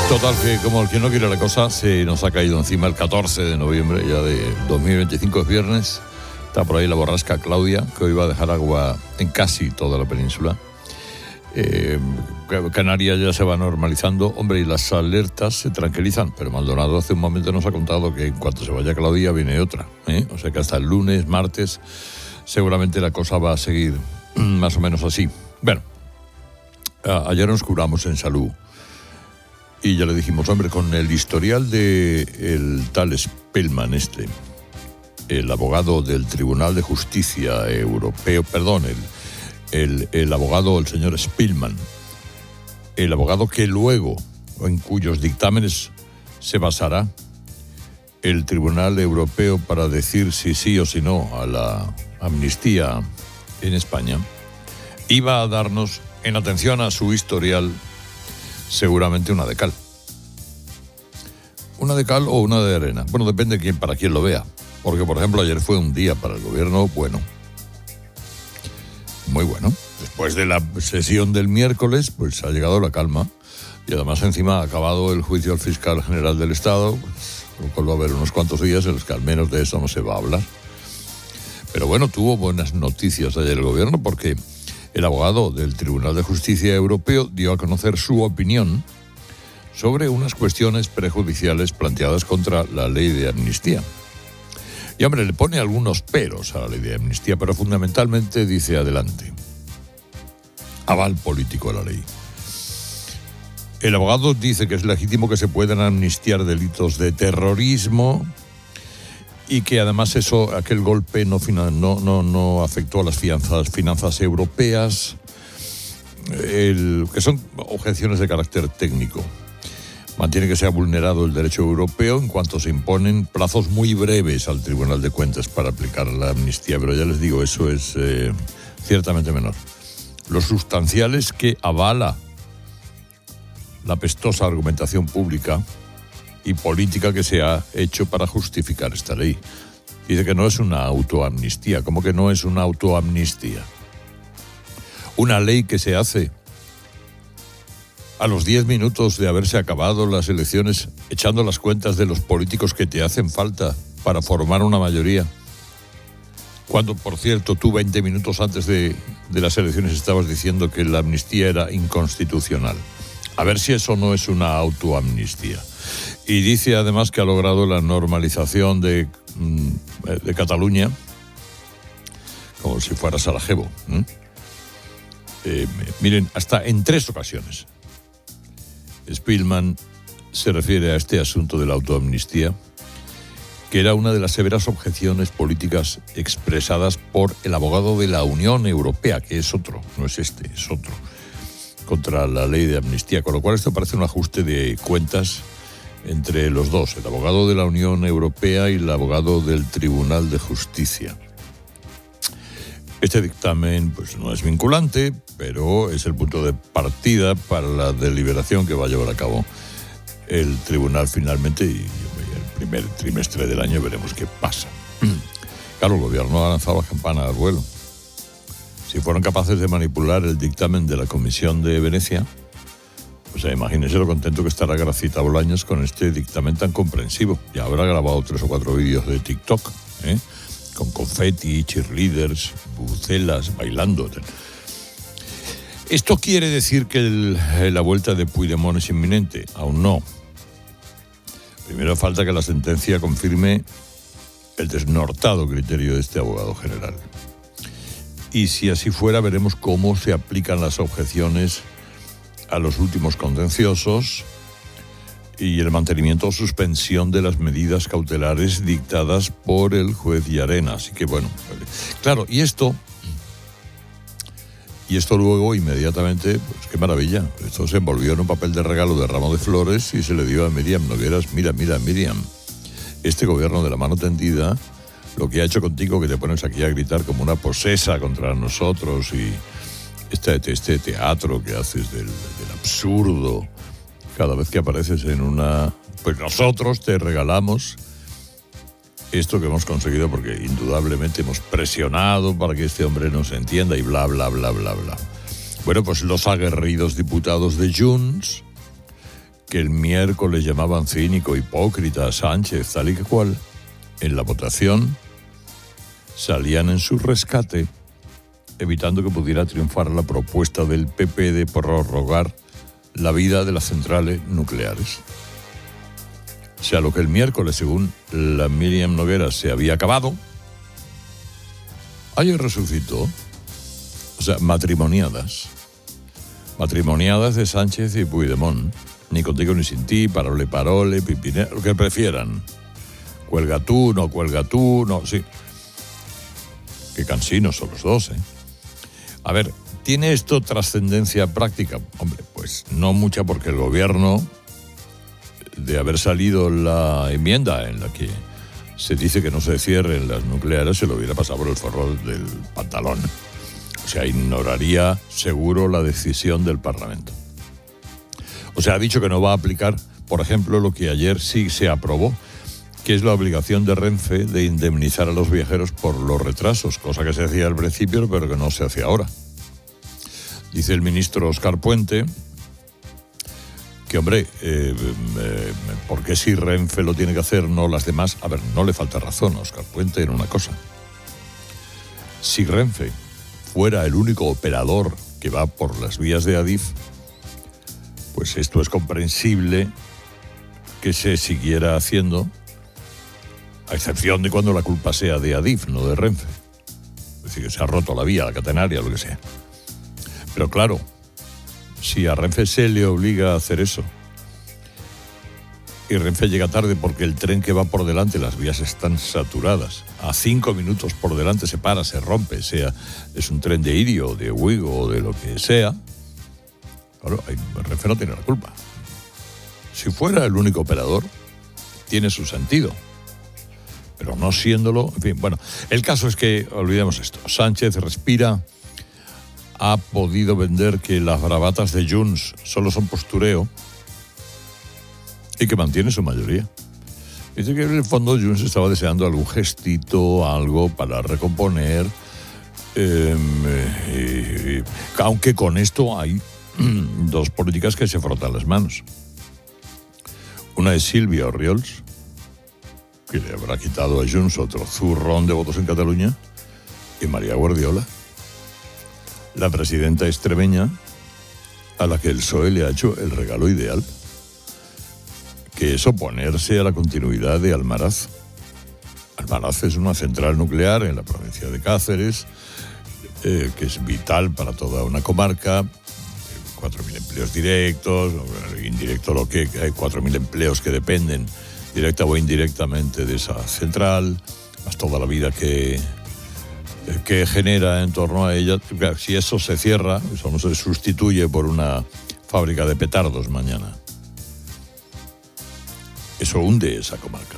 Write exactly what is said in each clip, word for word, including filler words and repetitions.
Total, que como el que no quiere la cosa, se nos ha caído encima el catorce de noviembre ya de dos mil veinticinco, es viernes. Está por ahí la borrasca Claudia, que hoy va a dejar agua en casi toda la península. Eh, Canarias ya se va normalizando, hombre, y las alertas se tranquilizan, pero Maldonado hace un momento nos ha contado que en cuanto se vaya Claudia viene otra, ¿eh? O sea que hasta el lunes, martes, seguramente la cosa va a seguir más o menos así. Bueno, ayer nos curamos en salud. Y ya le dijimos, hombre, con el historial de el tal Spellman este, el abogado del Tribunal de Justicia Europeo, perdón, el, el, el abogado, el señor Spellman, el abogado que luego, en cuyos dictámenes se basará el Tribunal Europeo para decir si sí o si no a la amnistía en España, iba a darnos, en atención a su historial, seguramente una de cal. Una de cal o una de arena. Bueno, depende de quién, para quién lo vea. Porque, por ejemplo, ayer fue un día para el gobierno bueno. Muy bueno. Después de la sesión del miércoles, pues ha llegado la calma. Y además, encima, ha acabado el juicio al fiscal general del Estado, pues, lo cual va a haber unos cuantos días en los que al menos de eso no se va a hablar. Pero bueno, tuvo buenas noticias ayer el gobierno, porque el abogado del Tribunal de Justicia Europeo dio a conocer su opinión sobre unas cuestiones prejudiciales planteadas contra la ley de amnistía. Y hombre, le pone algunos peros a la ley de amnistía, pero fundamentalmente dice adelante. Aval político a la ley. El abogado dice que es legítimo que se puedan amnistiar delitos de terrorismo y que además eso, aquel golpe no, no, no, no afectó a las finanzas, finanzas europeas, el, que son objeciones de carácter técnico. Mantiene que se ha vulnerado el derecho europeo en cuanto se imponen plazos muy breves al Tribunal de Cuentas para aplicar la amnistía, pero ya les digo, eso es eh, ciertamente menor. Lo sustancial es que avala la pestosa argumentación pública y política que se ha hecho para justificar esta ley. Dice que no es una autoamnistía. ¿Cómo que no es una autoamnistía? Una ley que se hace a los diez minutos de haberse acabado las elecciones, echando las cuentas de los políticos que te hacen falta para formar una mayoría. Cuando, por cierto, tú veinte minutos antes de, de las elecciones estabas diciendo que la amnistía era inconstitucional. A ver si eso no es una autoamnistía. Y dice además que ha logrado la normalización de, de Cataluña, como si fuera Sarajevo. ¿eh? Eh, miren, hasta en tres ocasiones Spellman se refiere a este asunto de la autoamnistía, que era una de las severas objeciones políticas expresadas por el abogado de la Unión Europea, que es otro, no es este, es otro, contra la ley de amnistía, con lo cual esto parece un ajuste de cuentas entre los dos, el abogado de la Unión Europea y el abogado del Tribunal de Justicia. Este dictamen pues no es vinculante, pero es el punto de partida para la deliberación que va a llevar a cabo el tribunal finalmente, y el primer trimestre del año veremos qué pasa. Claro, el gobierno ha lanzado la campana al vuelo. Si fueron capaces de manipular el dictamen de la Comisión de Venecia, pues imagínense lo contento que estará Gracita Bolaños con este dictamen tan comprensivo. Ya habrá grabado tres o cuatro vídeos de TikTok, ¿eh? con confeti, cheerleaders, bucelas, bailando. ¿Esto quiere decir que el, la vuelta de Puigdemont es inminente? Aún no. Primero falta que la sentencia confirme el desnortado criterio de este abogado general. Y si así fuera, veremos cómo se aplican las objeciones a los últimos contenciosos y el mantenimiento o suspensión de las medidas cautelares dictadas por el juez Llarena. Así que bueno, claro, y esto, y esto luego inmediatamente, pues qué maravilla, esto se envolvió en un papel de regalo de ramo de flores y se le dio a Miriam Nogueras. Mira, mira, Miriam, este gobierno de la mano tendida, lo que ha hecho contigo, que te pones aquí a gritar como una posesa contra nosotros, y este, este teatro que haces del, del absurdo, cada vez que apareces en una... Pues nosotros te regalamos esto que hemos conseguido, porque indudablemente hemos presionado para que este hombre nos entienda y bla, bla, bla, bla, bla. Bueno, pues los aguerridos diputados de Junts que el miércoles llamaban cínico, hipócrita a Sánchez, tal y que cual, en la votación salían en su rescate, evitando que pudiera triunfar la propuesta del P P de prorrogar la vida de las centrales nucleares. O sea, lo que el miércoles, según la Míriam Nogueras, se había acabado, ayer resucitó. O sea, matrimoniadas. Matrimoniadas de Sánchez y Puigdemont. Ni contigo ni sin ti, parole, parole, pipinero, lo que prefieran. Cuelga tú, no cuelga tú, no, sí. Qué cansinos son los dos, ¿eh? A ver, ¿tiene esto trascendencia práctica? Hombre, pues no mucha, porque el gobierno, de haber salido la enmienda en la que se dice que no se cierren las nucleares, se lo hubiera pasado por el forro del pantalón. O sea, ignoraría seguro la decisión del Parlamento. O sea, ha dicho que no va a aplicar, por ejemplo, lo que ayer sí se aprobó, que es la obligación de Renfe de indemnizar a los viajeros por los retrasos, cosa que se hacía al principio, pero que no se hace ahora. Dice el ministro Óscar Puente que, hombre, eh, eh, ¿por qué si Renfe lo tiene que hacer, no las demás? A ver, no le falta razón a Óscar Puente en una cosa. Si Renfe fuera el único operador que va por las vías de Adif, pues esto es comprensible que se siguiera haciendo, a excepción de cuando la culpa sea de Adif, no de Renfe. Es decir, que se ha roto la vía, la catenaria, lo que sea. Pero claro, si a Renfe se le obliga a hacer eso, y Renfe llega tarde porque el tren que va por delante, las vías están saturadas, a cinco minutos por delante se para, se rompe, sea es un tren de Irio, de Ouigo o de lo que sea, claro, Renfe no tiene la culpa. Si fuera el único operador, tiene su sentido. Pero no siéndolo, en fin, bueno, el caso es que, olvidemos esto, Sánchez respira, ha podido vender que las bravatas de Junts solo son postureo y que mantiene su mayoría. Dice que en el fondo Junts estaba deseando algún gestito, algo para recomponer, eh, eh, aunque con esto hay dos políticas que se frotan las manos. Una es Sílvia Orriols, que le habrá quitado a Junts otro zurrón de votos en Cataluña, y María Guardiola, la presidenta extremeña, a la que el P S O E le ha hecho el regalo ideal, que es oponerse a la continuidad de Almaraz. Almaraz es una central nuclear en la provincia de Cáceres, eh, que es vital para toda una comarca, cuatro mil empleos directos, indirecto lo que hay cuatro mil empleos que dependen directa o indirectamente de esa central, más toda la vida que, que genera en torno a ella. Si eso se cierra, eso no se sustituye por una fábrica de petardos mañana. Eso hunde esa comarca.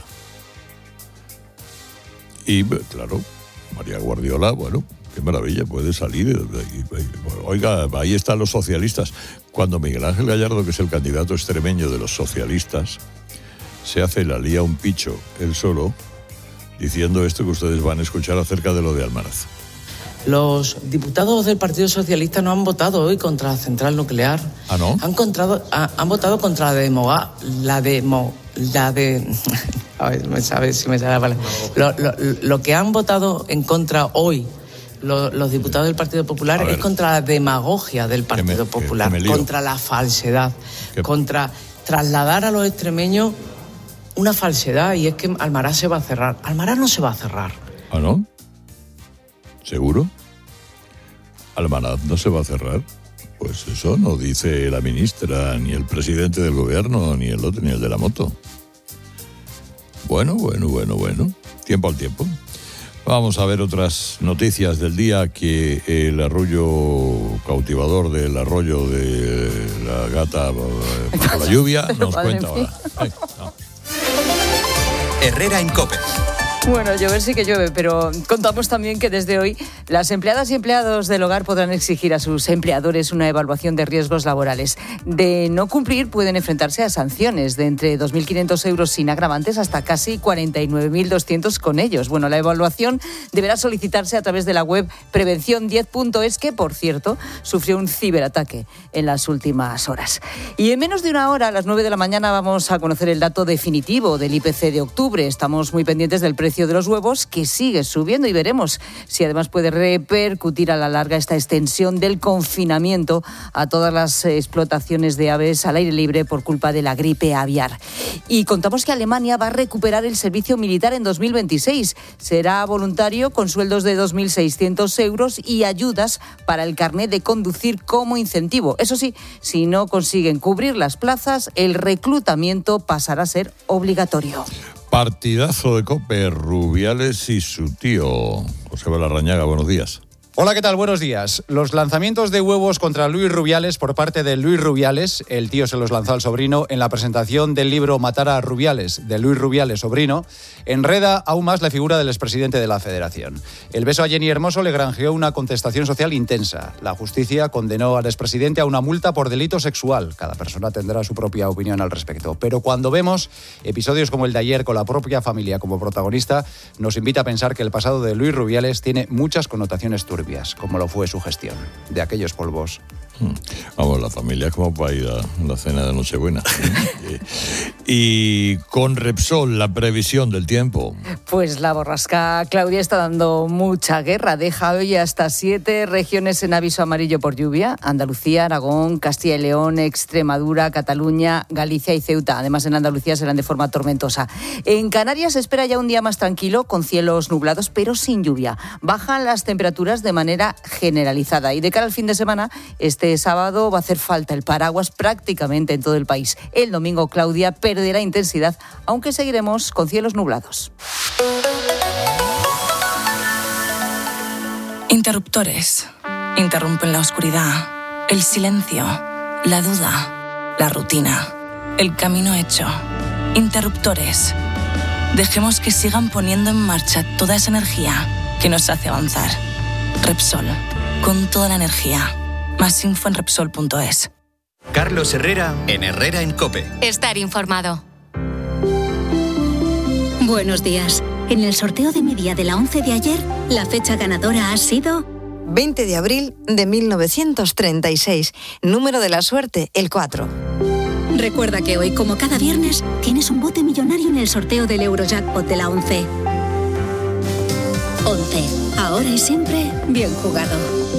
Y, claro, María Guardiola, bueno, qué maravilla, puede salir. Oiga, ahí están los socialistas. Cuando Miguel Ángel Gallardo, que es el candidato extremeño de los socialistas, se hace la lía un picho, él solo, diciendo esto que ustedes van a escuchar acerca de lo de Almaraz. Los diputados del Partido Socialista no han votado hoy contra la central nuclear. ¿Ah, no? Han, contrado, ha, han votado contra la de... La de... La de a ver, me sabe, si me sale la palabra. Lo, lo, lo que han votado en contra hoy lo, los diputados del Partido Popular es contra la demagogia del Partido me, Popular, que, que contra la falsedad, ¿Qué? Contra trasladar a los extremeños una falsedad, y es que Almaraz se va a cerrar. Almaraz no se va a cerrar. ¿Ah, no? ¿Seguro? ¿Almaraz no se va a cerrar? Pues eso no dice la ministra, ni el presidente del gobierno, ni el otro, ni el de la moto. Bueno, bueno, bueno, bueno. Tiempo al tiempo. Vamos a ver otras noticias del día, que el arrullo cautivador del arroyo de la gata bajo la lluvia nos cuenta ahora. Ay, no. Herrera en COPE. Bueno, llover sí que llueve, pero contamos también que desde hoy las empleadas y empleados del hogar podrán exigir a sus empleadores una evaluación de riesgos laborales. De no cumplir, pueden enfrentarse a sanciones de entre dos mil quinientos euros sin agravantes hasta casi cuarenta y nueve mil doscientos con ellos. Bueno, la evaluación deberá solicitarse a través de la web prevención diez punto es, que, por cierto, sufrió un ciberataque en las últimas horas. Y en menos de una hora, a las nueve de la mañana, vamos a conocer el dato definitivo del I P C de octubre. Estamos muy pendientes del precio de los huevos, que sigue subiendo, y veremos si además puede repercutir a la larga esta extensión del confinamiento a todas las explotaciones de aves al aire libre por culpa de la gripe aviar. Y contamos que Alemania va a recuperar el servicio militar en dos mil veintiséis. Será voluntario con sueldos de dos mil seiscientos euros y ayudas para el carnet de conducir como incentivo. Eso sí, si no consiguen cubrir las plazas, el reclutamiento pasará a ser obligatorio. Partidazo de COPE, Rubiales y su tío. José Larrañaga, buenos días. Hola, ¿qué tal? Buenos días. Los lanzamientos de huevos contra Luis Rubiales por parte de Luis Rubiales, el tío se los lanzó al sobrino en la presentación del libro Matar a Rubiales, de Luis Rubiales, sobrino, enreda aún más la figura del expresidente de la Federación. El beso a Jenny Hermoso le granjeó una contestación social intensa. La justicia condenó al expresidente a una multa por delito sexual. Cada persona tendrá su propia opinión al respecto. Pero cuando vemos episodios como el de ayer con la propia familia como protagonista, nos invita a pensar que el pasado de Luis Rubiales tiene muchas connotaciones turbias, como lo fue su gestión. De aquellos polvos. Vamos, la familia es como para ir a la cena de Nochebuena. Y con Repsol, la previsión del tiempo. Pues la borrasca Claudia está dando mucha guerra. Deja hoy hasta siete regiones en aviso amarillo por lluvia: Andalucía, Aragón, Castilla y León, Extremadura, Cataluña, Galicia y Ceuta. Además, en Andalucía serán de forma tormentosa. En Canarias se espera ya un día más tranquilo, con cielos nublados, pero sin lluvia. Bajan las temperaturas de manera generalizada. Y de cara al fin de semana, este sábado va a hacer falta el paraguas prácticamente en todo el país. El domingo, Claudia perderá intensidad, aunque seguiremos con cielos nublados. Interruptores. Interrumpen la oscuridad, el silencio, la duda, la rutina, el camino hecho. Interruptores. Dejemos que sigan poniendo en marcha toda esa energía que nos hace avanzar. Repsol, con toda la energía. Más info en Repsol punto es. Carlos Herrera, en Herrera en COPE. Estar informado. Buenos días. En el sorteo de mi día de la once de ayer, la fecha ganadora ha sido veinte de abril de mil novecientos treinta y seis. Número de la suerte, el cuatro. Recuerda que hoy, como cada viernes, tienes un bote millonario en el sorteo del Eurojackpot de la once. once. Ahora y siempre, bien jugado.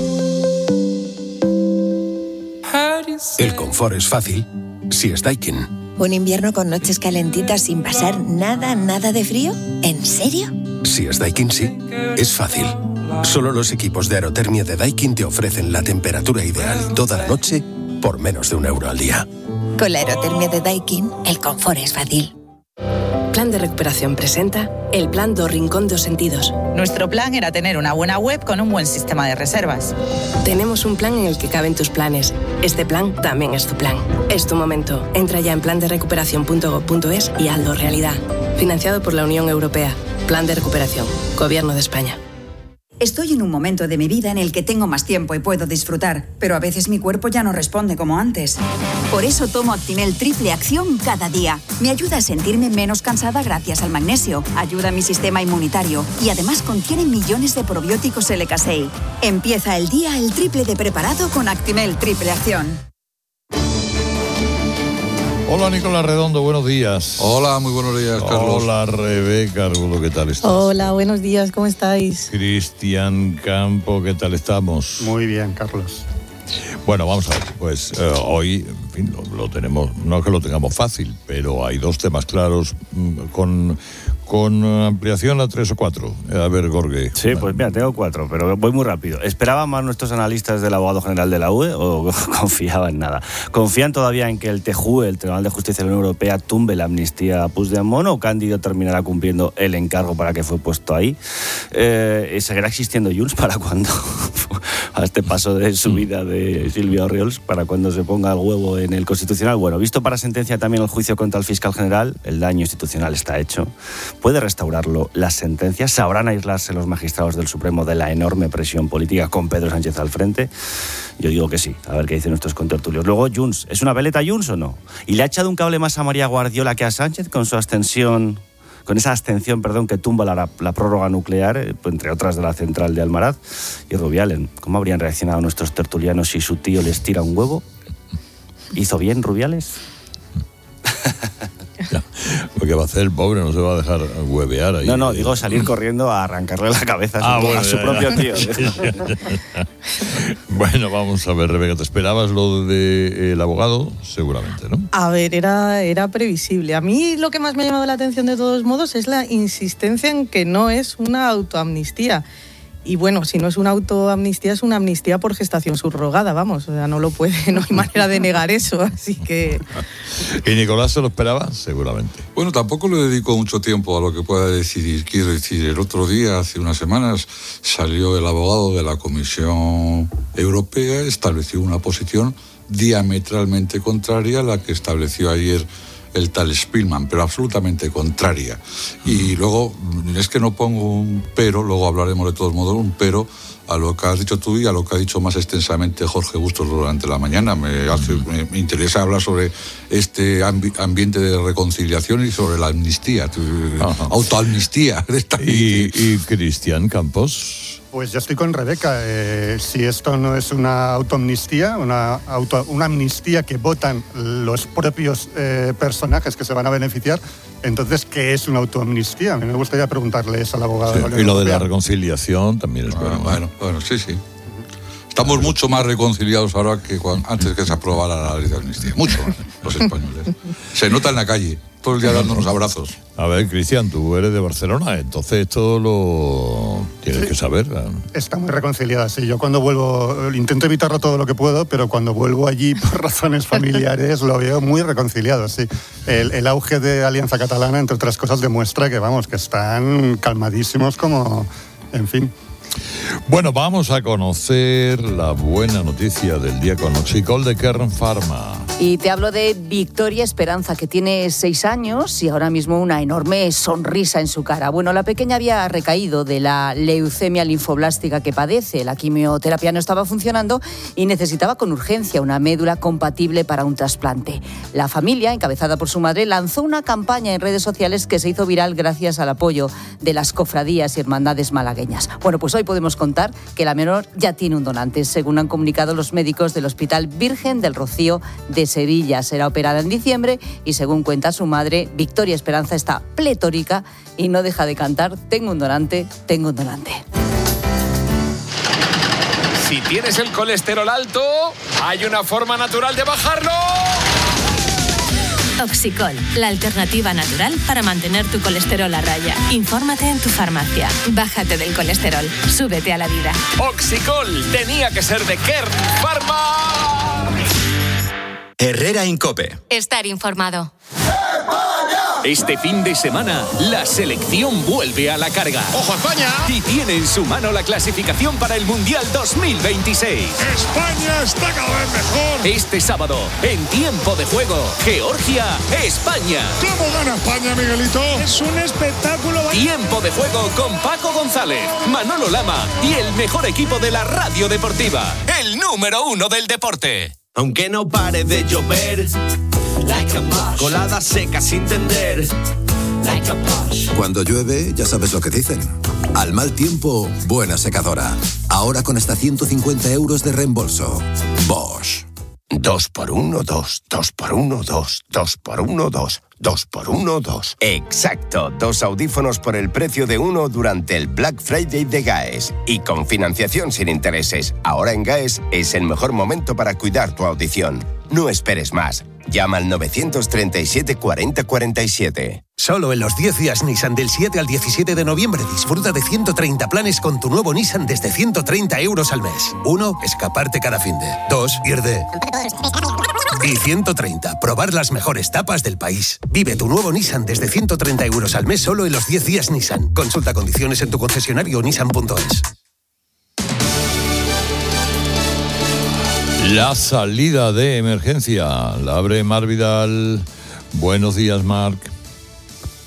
El confort es fácil si es Daikin. ¿Un invierno con noches calentitas sin pasar nada, nada de frío? ¿En serio? Si es Daikin, sí. Es fácil. Solo los equipos de aerotermia de Daikin te ofrecen la temperatura ideal toda la noche por menos de un euro al día. Con la aerotermia de Daikin, el confort es fácil. Plan de Recuperación presenta el Plan Do Rincón dos Sentidos. Nuestro plan era tener una buena web con un buen sistema de reservas. Tenemos un plan en el que caben tus planes. Este plan también es tu plan. Es tu momento. Entra ya en plan de recuperación punto gob punto es y hazlo realidad. Financiado por la Unión Europea. Plan de Recuperación. Gobierno de España. Estoy en un momento de mi vida en el que tengo más tiempo y puedo disfrutar, pero a veces mi cuerpo ya no responde como antes. Por eso tomo Actimel Triple Acción cada día. Me ayuda a sentirme menos cansada gracias al magnesio, ayuda a mi sistema inmunitario y además contiene millones de probióticos L K seis. Empieza el día el triple de preparado con Actimel Triple Acción. Hola, Nicolás Redondo, buenos días. Hola, muy buenos días, Carlos. Hola, Rebeca Argudo, ¿qué tal estás? Hola, buenos días, ¿cómo estáis? Cristian Campo, ¿qué tal estamos? Muy bien, Carlos. Bueno, vamos a ver, pues eh, hoy, en fin, lo, lo tenemos, no es que lo tengamos fácil, pero hay dos temas claros mmm, con... Con ampliación a tres o cuatro. A ver, Gorge. Sí, pues mira, tengo cuatro, pero voy muy rápido. ¿Esperaban más nuestros analistas del abogado general de la U E o confiaban en nada? ¿Confían todavía en que el T J U E, el Tribunal de Justicia de la Unión Europea, tumbe la amnistía a Puigdemont, o Cándido terminará cumpliendo el encargo para que fue puesto ahí? Eh, ¿Seguirá existiendo Junts para cuando, a este paso de subida de Silvia Orriols, para cuando se ponga el huevo en el Constitucional? Bueno, visto para sentencia también el juicio contra el fiscal general, el daño institucional está hecho. ¿Puede restaurarlo las sentencias? ¿Sabrán aislarse los magistrados del Supremo de la enorme presión política con Pedro Sánchez al frente? Yo digo que sí, a ver qué dicen nuestros contertulios. Luego, Junts, ¿es una veleta Junts o no? ¿Y le ha echado un cable más a María Guardiola que a Sánchez con su abstención, con esa abstención, perdón, que tumba la, la prórroga nuclear, eh, entre otras de la central de Almaraz? Y Rubiales, ¿cómo habrían reaccionado nuestros tertulianos si su tío les tira un huevo? ¿Hizo bien Rubiales? Ya, porque va a hacer el pobre, no se va a dejar huevear ahí. No, no, digo salir corriendo a arrancarle la cabeza a su, ah, bueno, a su ya, propio ya. tío. Bueno, vamos a ver, Rebeca, ¿te esperabas lo del abogado? Seguramente, ¿no? A ver, era, era previsible. A mí lo que más me ha llamado la atención de todos modos es la insistencia en que no es una autoamnistía. Y bueno, si no es una autoamnistía, es una amnistía por gestación subrogada, vamos. O sea, no lo puede, no hay manera de negar eso, así que... ¿Y Nicolás se lo esperaba? Seguramente. Bueno, tampoco le dedico mucho tiempo a lo que pueda decidir. Quiero decir, el otro día, hace unas semanas, salió el abogado de la Comisión Europea, estableció una posición diametralmente contraria a la que estableció ayer el tal Spillman, pero absolutamente contraria. Y luego, es que no pongo un pero, luego hablaremos de todos modos, un pero a lo que has dicho tú y a lo que ha dicho más extensamente Jorge Bustos durante la mañana. Me, hace, me, me interesa hablar sobre este ambi- ambiente de reconciliación y sobre la amnistía, autoamnistía. ¿Y, y Cristian Campos? Pues yo estoy con Rebeca. Eh, si esto no es una autoamnistía, una, auto, una amnistía que votan los propios eh, personajes que se van a beneficiar, entonces, ¿qué es una autoamnistía? A mí me gustaría preguntarle eso al abogado. Sí, de la Unión y lo Europea. de la reconciliación también es bueno. Bueno, bueno, bueno, sí, sí. Estamos mucho más reconciliados ahora que cuando, antes que se aprobara la ley de amnistía. Mucho más, los españoles. Se nota en la calle, todo el día dándonos abrazos. A ver, Cristian, tú eres de Barcelona, entonces esto lo tienes sí. que saber. Está muy reconciliada, sí. Yo cuando vuelvo, intento evitarlo todo lo que puedo, pero cuando vuelvo allí por razones familiares lo veo muy reconciliado, sí. El, el auge de Alianza Catalana, entre otras cosas, demuestra que, vamos, que están calmadísimos como, en fin... Bueno, vamos a conocer la buena noticia del día con Oxicol de Kern Pharma. Y te hablo de Victoria Esperanza, que tiene seis años y ahora mismo una enorme sonrisa en su cara. Bueno, la pequeña había recaído de la leucemia linfoblástica que padece. La quimioterapia no estaba funcionando y necesitaba con urgencia una médula compatible para un trasplante. La familia, encabezada por su madre, lanzó una campaña en redes sociales que se hizo viral gracias al apoyo de las cofradías y hermandades malagueñas. Bueno, pues hoy podemos contar que la menor ya tiene un donante, según han comunicado los médicos del Hospital Virgen del Rocío de Sevilla. Será operada en diciembre y, según cuenta su madre, Victoria Esperanza está pletórica y no deja de cantar "Tengo un donante, tengo un donante". Si tienes el colesterol alto, hay una forma natural de bajarlo. Oxicol, la alternativa natural para mantener tu colesterol a raya. Infórmate en tu farmacia. Bájate del colesterol. Súbete a la vida. Oxicol tenía que ser de Kern Pharma. Herrera en COPE. Estar informado. Este fin de semana, la selección vuelve a la carga. ¡Ojo, España! Y tiene en su mano la clasificación para el Mundial dos mil veintiséis. ¡España está cada vez mejor! Este sábado, en Tiempo de Juego, Georgia, España. ¿Cómo gana España, Miguelito? Es un espectáculo. Tiempo de Juego con Paco González, Manolo Lama y el mejor equipo de la radio deportiva. El número uno del deporte. Aunque no pare de llover, like a colada seca sin tender, like a cuando llueve, ya sabes lo que dicen. Al mal tiempo, buena secadora. Ahora con hasta ciento cincuenta euros de reembolso. Bosch. Dos por uno, dos, dos por uno, dos, dos por uno, dos, dos por uno, dos. Exacto, dos audífonos por el precio de uno durante el Black Friday de GAES. Y con financiación sin intereses. Ahora en GAES es el mejor momento para cuidar tu audición. No esperes más. Llama al novecientos treinta y siete cuarenta cuarenta y siete. Solo en los diez días Nissan del siete al diecisiete de noviembre disfruta de ciento treinta planes con tu nuevo Nissan desde ciento treinta euros al mes. Uno, escaparte cada finde. Dos, ir de... Y ciento treinta, probar las mejores tapas del país. Vive tu nuevo Nissan desde ciento treinta euros al mes solo en los diez días Nissan. Consulta condiciones en tu concesionario nissan punto es. La salida de emergencia la abre Mar Vidal. Buenos días, Marc.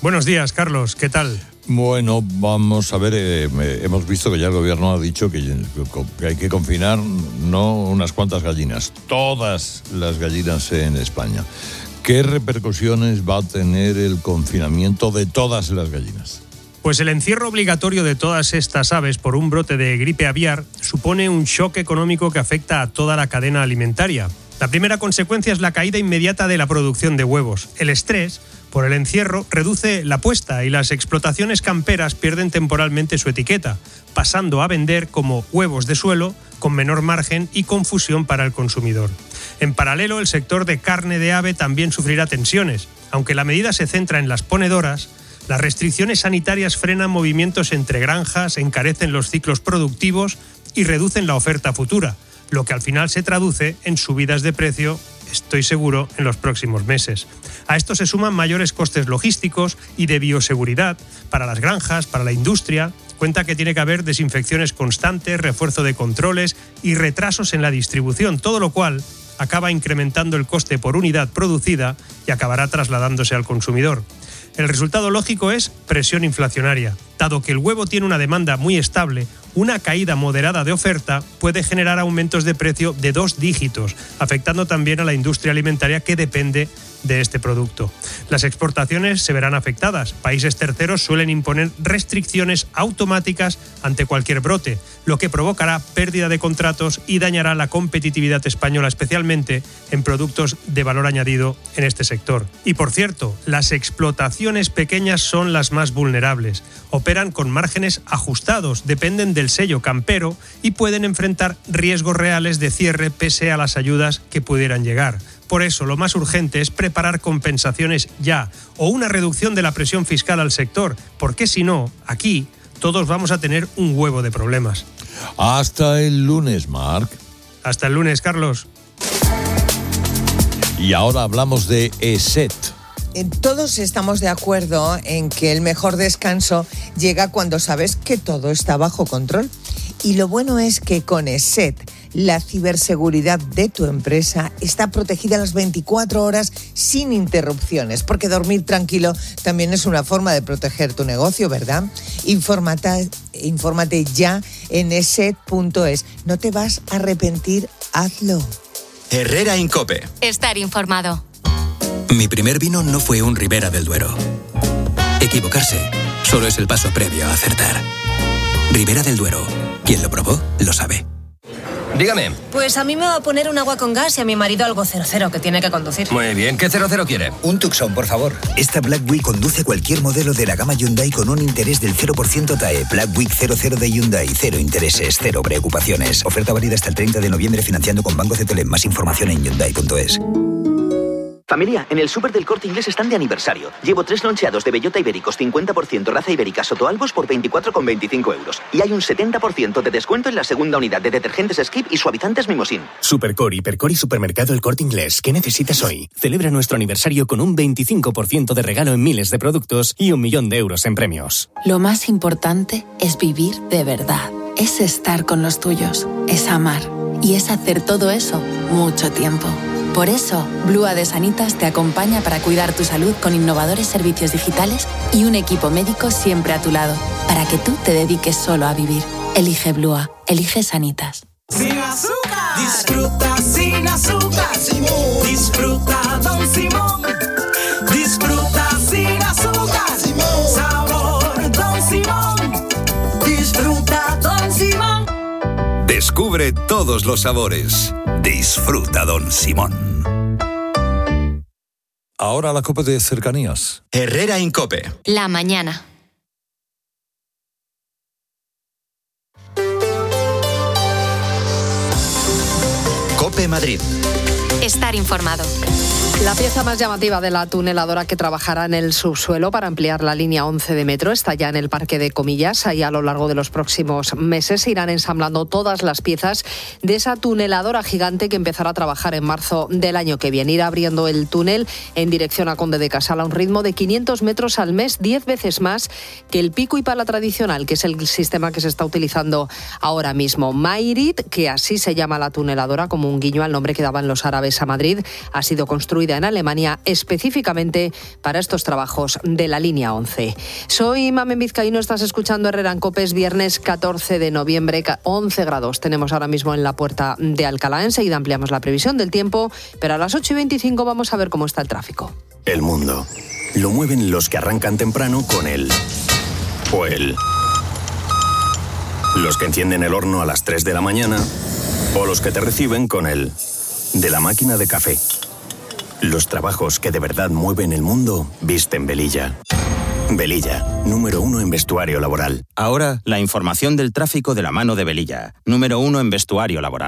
Buenos días, Carlos, ¿qué tal? Bueno, vamos a ver, eh, hemos visto que ya el gobierno ha dicho que, que hay que confinar no unas cuantas gallinas, todas las gallinas en España. ¿Qué repercusiones va a tener el confinamiento de todas las gallinas? Pues el encierro obligatorio de todas estas aves por un brote de gripe aviar supone un shock económico que afecta a toda la cadena alimentaria. La primera consecuencia es la caída inmediata de la producción de huevos. El estrés por el encierro reduce la puesta y las explotaciones camperas pierden temporalmente su etiqueta, pasando a vender como huevos de suelo con menor margen y confusión para el consumidor. En paralelo, el sector de carne de ave también sufrirá tensiones. Aunque la medida se centra en las ponedoras, las restricciones sanitarias frenan movimientos entre granjas, encarecen los ciclos productivos y reducen la oferta futura, lo que al final se traduce en subidas de precio, estoy seguro, en los próximos meses. A esto se suman mayores costes logísticos y de bioseguridad para las granjas, para la industria. Cuenta que tiene que haber desinfecciones constantes, refuerzo de controles y retrasos en la distribución, todo lo cual acaba incrementando el coste por unidad producida y acabará trasladándose al consumidor. El resultado lógico es presión inflacionaria. Dado que el huevo tiene una demanda muy estable, una caída moderada de oferta puede generar aumentos de precio de dos dígitos, afectando también a la industria alimentaria que depende de este producto. Las exportaciones se verán afectadas. Países terceros suelen imponer restricciones automáticas ante cualquier brote, lo que provocará pérdida de contratos y dañará la competitividad española, especialmente en productos de valor añadido en este sector. Y por cierto, las explotaciones pequeñas son las más vulnerables. Operan con márgenes ajustados, dependen del sello campero y pueden enfrentar riesgos reales de cierre pese a las ayudas que pudieran llegar. Por eso, lo más urgente es preparar compensaciones ya o una reducción de la presión fiscal al sector, porque si no, aquí todos vamos a tener un huevo de problemas. Hasta el lunes, Marc. Hasta el lunes, Carlos. Y ahora hablamos de ESET. Todos estamos de acuerdo en que el mejor descanso llega cuando sabes que todo está bajo control. Y lo bueno es que con ESET, la ciberseguridad de tu empresa está protegida las veinticuatro horas sin interrupciones, porque dormir tranquilo también es una forma de proteger tu negocio, ¿verdad? Infórmate, infórmate ya en eset punto es. No te vas a arrepentir, hazlo. Herrera Incope. Estar informado. Mi primer vino no fue un Ribera del Duero. Equivocarse solo es el paso previo a acertar. Ribera del Duero. Quien lo probó, lo sabe. Dígame. Pues a mí me va a poner un agua con gas y a mi marido algo cero cero que tiene que conducir. Muy bien, ¿qué cero cero quiere? Un Tucson, por favor. Esta Black Week conduce cualquier modelo de la gama Hyundai con un interés del cero por ciento T A E. Black Week cero cero de Hyundai. Cero intereses, cero preocupaciones. Oferta válida hasta el treinta de noviembre financiando con Banco C T L. Más información en hyundai punto es. Familia, en el súper del Corte Inglés están de aniversario. Llevo tres loncheados de bellota ibéricos cincuenta por ciento raza ibérica Sotoalbos por veinticuatro con veinticinco euros. Y hay un setenta por ciento de descuento en la segunda unidad de detergentes Skip y suavizantes Mimosín. Supercor, Hipercor y Supermercado El Corte Inglés. ¿Qué necesitas hoy? Celebra nuestro aniversario con un veinticinco por ciento de regalo en miles de productos y un millón de euros en premios. Lo más importante es vivir de verdad. Es estar con los tuyos. Es amar. Y es hacer todo eso mucho tiempo. Por eso, Blua de Sanitas te acompaña para cuidar tu salud con innovadores servicios digitales y un equipo médico siempre a tu lado, para que tú te dediques solo a vivir. Elige Blua, elige Sanitas. Sin azúcar, disfruta sin azúcar, disfruta Don Simón, disfruta sin azúcar, sabor Don Simón, disfruta Don Simón. Descubre todos los sabores. Disfruta Don Simón. Ahora la Copa de Cercanías. Herrera Incope. La mañana. Cope Madrid. Estar informado. La pieza más llamativa de la tuneladora que trabajará en el subsuelo para ampliar la línea once de metro está ya en el Parque de Comillas. Ahí a lo largo de los próximos meses se irán ensamblando todas las piezas de esa tuneladora gigante que empezará a trabajar en marzo del año que viene. Irá abriendo el túnel en dirección a Conde de Casal a un ritmo de quinientos metros al mes, diez veces más que el pico y pala tradicional, que es el sistema que se está utilizando ahora mismo. Mairit, que así se llama la tuneladora, como un guiño al nombre que daban los árabes Madrid ha sido construida en Alemania específicamente para estos trabajos de la línea once. Soy Mamen Vizcaíno, estás escuchando Herrera en COPE, es viernes catorce de noviembre, once grados tenemos ahora mismo en la puerta de Alcalá. Enseguida ampliamos la previsión del tiempo, pero a las ocho y veinticinco vamos a ver cómo está el tráfico. El mundo lo mueven los que arrancan temprano con el o el. Los que encienden el horno a las tres de la mañana o los que te reciben con el de la máquina de café. Los trabajos que de verdad mueven el mundo visten Velilla. Velilla, número uno en vestuario laboral. Ahora, la información del tráfico de la mano de Velilla, número uno en vestuario laboral.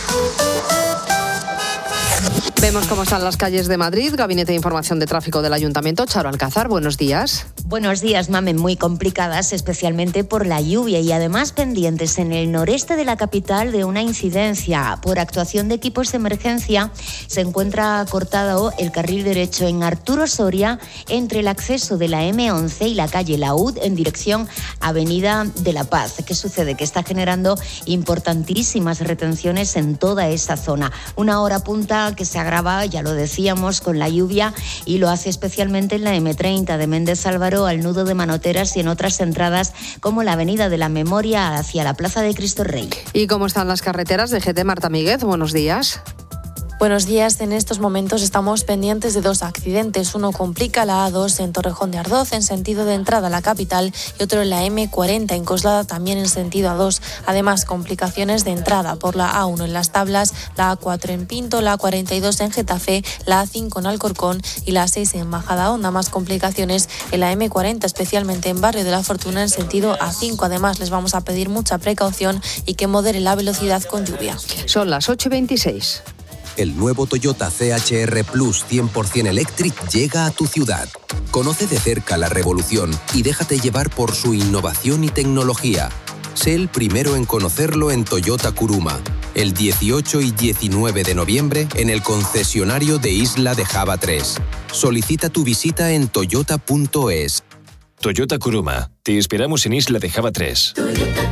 Vemos cómo están las calles de Madrid. Gabinete de Información de Tráfico del Ayuntamiento. Charo Alcázar, buenos días. Buenos días, Mamen. Muy complicadas, especialmente por la lluvia y además pendientes en el noreste de la capital de una incidencia. Por actuación de equipos de emergencia se encuentra cortado el carril derecho en Arturo Soria entre el acceso de la eme once y la calle Laúd en dirección Avenida de la Paz. ¿Qué sucede? Que está generando importantísimas retenciones en toda esa zona. Una hora punta que se agrava, ya lo decíamos, con la lluvia y lo hace especialmente en la eme treinta de Méndez Álvaro al nudo de Manoteras y en otras entradas como la Avenida de la Memoria hacia la Plaza de Cristo Rey. ¿Y cómo están las carreteras? D G T, Marta Míguez, buenos días. Buenos días. En estos momentos estamos pendientes de dos accidentes. Uno complica la A dos en Torrejón de Ardoz en sentido de entrada a la capital y otro en la eme cuarenta en Coslada también en sentido A dos. Además, complicaciones de entrada por la A uno en Las Tablas, la A cuatro en Pinto, la A cuarenta y dos en Getafe, la A cinco en Alcorcón y la A seis en Majadahonda. Más complicaciones en la eme cuarenta, especialmente en Barrio de la Fortuna en sentido A cinco. Además, les vamos a pedir mucha precaución y que modere la velocidad con lluvia. Son las ocho y veintiséis. El nuevo Toyota C H R Plus cien por ciento Electric llega a tu ciudad. Conoce de cerca la revolución y déjate llevar por su innovación y tecnología. Sé el primero en conocerlo en Toyota Kuruma, el dieciocho y diecinueve de noviembre en el concesionario de Isla de Java tres. Solicita tu visita en toyota punto es. Toyota Kuruma. Te esperamos en Isla de Java tres. Toyota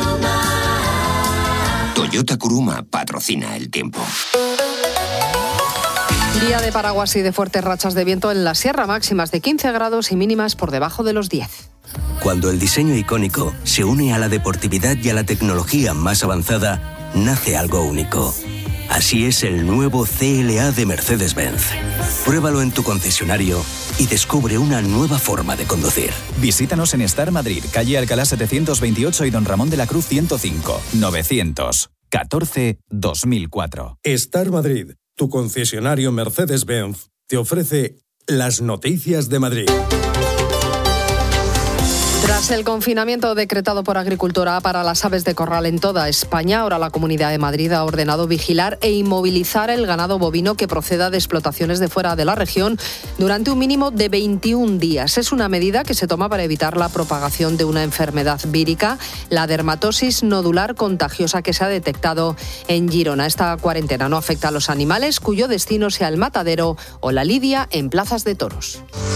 Kuruma. Toyota Kuruma patrocina el tiempo. Día de paraguas y de fuertes rachas de viento en la sierra, máximas de quince grados y mínimas por debajo de los diez. Cuando el diseño icónico se une a la deportividad y a la tecnología más avanzada, nace algo único. Así es el nuevo C L A de Mercedes-Benz. Pruébalo en tu concesionario y descubre una nueva forma de conducir. Visítanos en Star Madrid, calle Alcalá setecientos veintiocho y Don Ramón de la Cruz ciento cinco, novecientos catorce dos mil cuatro. Star Madrid, tu concesionario Mercedes-Benz, te ofrece las noticias de Madrid. Tras el confinamiento decretado por Agricultura para las aves de corral en toda España, ahora la Comunidad de Madrid ha ordenado vigilar e inmovilizar el ganado bovino que proceda de explotaciones de fuera de la región durante un mínimo de veintiún días. Es una medida que se toma para evitar la propagación de una enfermedad vírica, la dermatosis nodular contagiosa que se ha detectado en Girona. Esta cuarentena no afecta a los animales cuyo destino sea el matadero o la lidia en plazas de toros.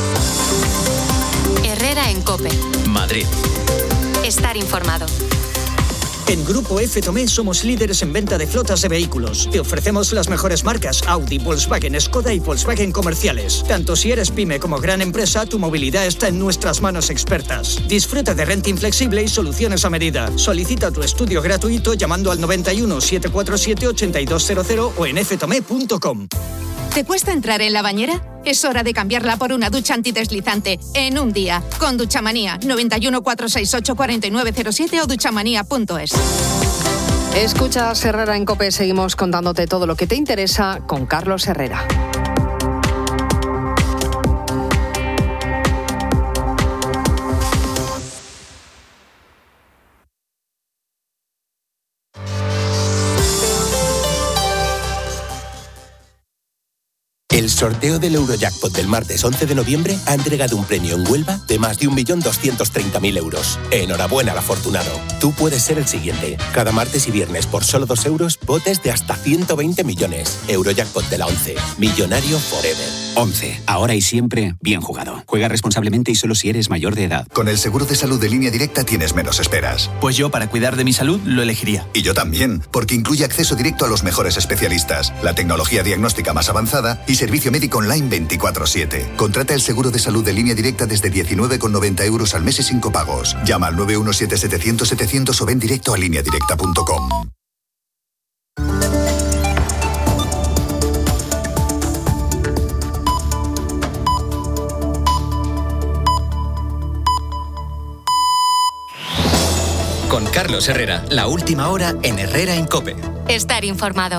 Herrera en COPE. Madrid. Estar informado. En Grupo F. Tomé somos líderes en venta de flotas de vehículos. Te ofrecemos las mejores marcas Audi, Volkswagen, Skoda y Volkswagen comerciales. Tanto si eres pyme como gran empresa, tu movilidad está en nuestras manos expertas. Disfruta de renting flexible y soluciones a medida. Solicita tu estudio gratuito llamando al noventa y uno, setecientos cuarenta y siete, ochenta y dos cero cero o en f tomé punto com. ¿Te cuesta entrar en la bañera? Es hora de cambiarla por una ducha antideslizante en un día. Con Duchamanía, noventa y uno, cuatrocientos sesenta y ocho, cuarenta y nueve cero siete o duchamanía punto es. Escuchas Herrera en COPE. Seguimos contándote todo lo que te interesa con Carlos Herrera. El El sorteo del Eurojackpot del martes once de noviembre ha entregado un premio en Huelva de más de un millón doscientos treinta mil euros. Enhorabuena al afortunado. Tú puedes ser el siguiente. Cada martes y viernes por solo dos euros, botes de hasta ciento veinte millones. Eurojackpot de la once. Millonario forever. once. Ahora y siempre, bien jugado. Juega responsablemente y solo si eres mayor de edad. Con el seguro de salud de Línea Directa tienes menos esperas. Pues yo, para cuidar de mi salud, lo elegiría. Y yo también, porque incluye acceso directo a los mejores especialistas, la tecnología diagnóstica más avanzada y servicio médico online veinticuatro siete. Contrata el seguro de salud de Línea Directa desde diecinueve con noventa euros al mes y sin copagos. Llama al nueve uno siete setecientos setecientos o ven directo a línea directa punto com. Con Carlos Herrera, la última hora en Herrera en COPE. Estar informado.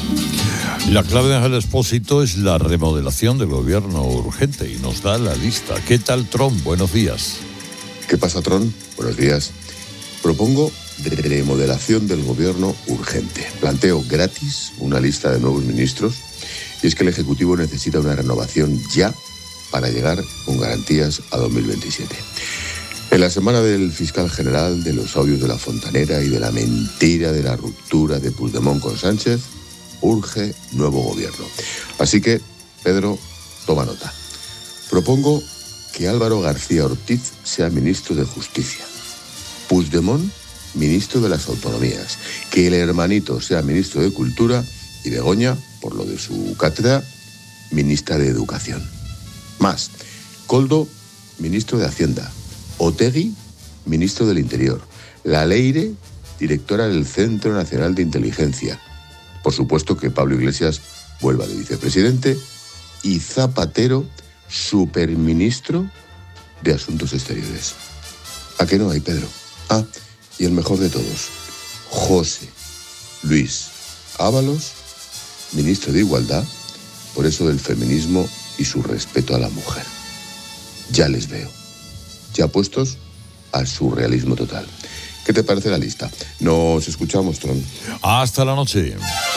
La clave de Ángel Expósito es la remodelación del gobierno urgente y nos da la lista. ¿Qué tal, Tron? Buenos días. ¿Qué pasa, Tron? Buenos días. Propongo remodelación del gobierno urgente. Planteo gratis una lista de nuevos ministros y es que el Ejecutivo necesita una renovación ya para llegar con garantías a dos mil veintisiete. En la semana del fiscal general, de los audios de la Fontanera y de la mentira de la ruptura de Puigdemont con Sánchez, urge nuevo gobierno. Así que, Pedro, toma nota. Propongo que Álvaro García Ortiz sea ministro de Justicia, Puigdemont, ministro de las Autonomías, que el hermanito sea ministro de Cultura y Begoña, por lo de su cátedra, ministra de Educación. Más, Koldo, ministro de Hacienda, Otegi, ministro del Interior, La Leire, directora del Centro Nacional de Inteligencia. Por supuesto que Pablo Iglesias vuelva de vicepresidente y Zapatero, superministro de Asuntos Exteriores. ¿A qué no hay, Pedro? Ah, y el mejor de todos, José Luis Ábalos, ministro de Igualdad, por eso del feminismo y su respeto a la mujer. Ya les veo. Ya puestos al surrealismo total. ¿Qué te parece la lista? Nos escuchamos, Tron. Hasta la noche.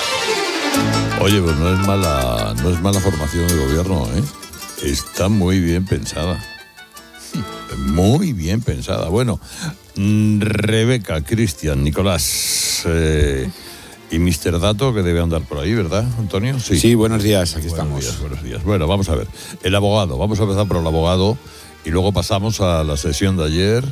Oye, pues no es mala, no es mala formación de gobierno, ¿eh? Está muy bien pensada. Muy bien pensada. Bueno, Rebeca, Cristian, Nicolás eh, y mister Dato, que debe andar por ahí, ¿verdad, Antonio? Sí, sí, buenos días, aquí buenos estamos. Días, buenos días. Bueno, vamos a ver. El abogado, vamos a empezar por el abogado y luego pasamos a la sesión de ayer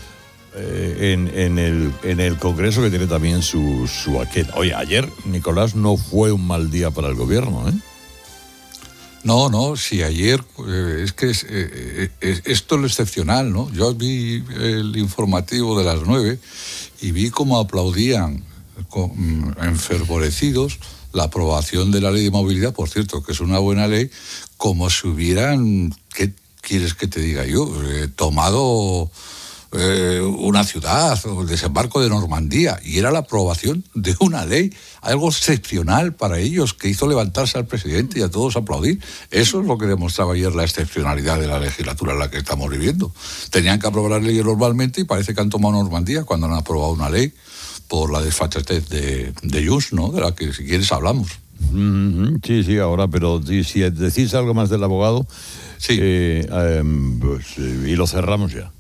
eh, en, en, el, en el Congreso, que tiene también su, su aquel. Oye, ayer, Nicolás, no fue un mal día para el gobierno, ¿eh? No, no, sí, ayer eh, es que es, eh, es, esto es lo excepcional, ¿no? Yo vi el informativo de las nueve y vi cómo aplaudían con, enfervorecidos la aprobación de la ley de movilidad, por cierto, que es una buena ley, como si hubieran, ¿qué quieres que te diga yo? Eh, tomado eh, una ciudad, el desembarco de Normandía, y era la aprobación de una ley, algo excepcional para ellos, que hizo levantarse al presidente y a todos aplaudir. Eso es lo que demostraba ayer la excepcionalidad de la legislatura en la que estamos viviendo. Tenían que aprobar las leyes normalmente y parece que han tomado Normandía cuando han aprobado una ley por la desfachatez de, de Junts, ¿no? De la que, si quieres, hablamos. Mm-hmm. Sí, sí, ahora, pero si decís algo más del abogado, sí. eh, eh, pues, eh, y lo cerramos ya.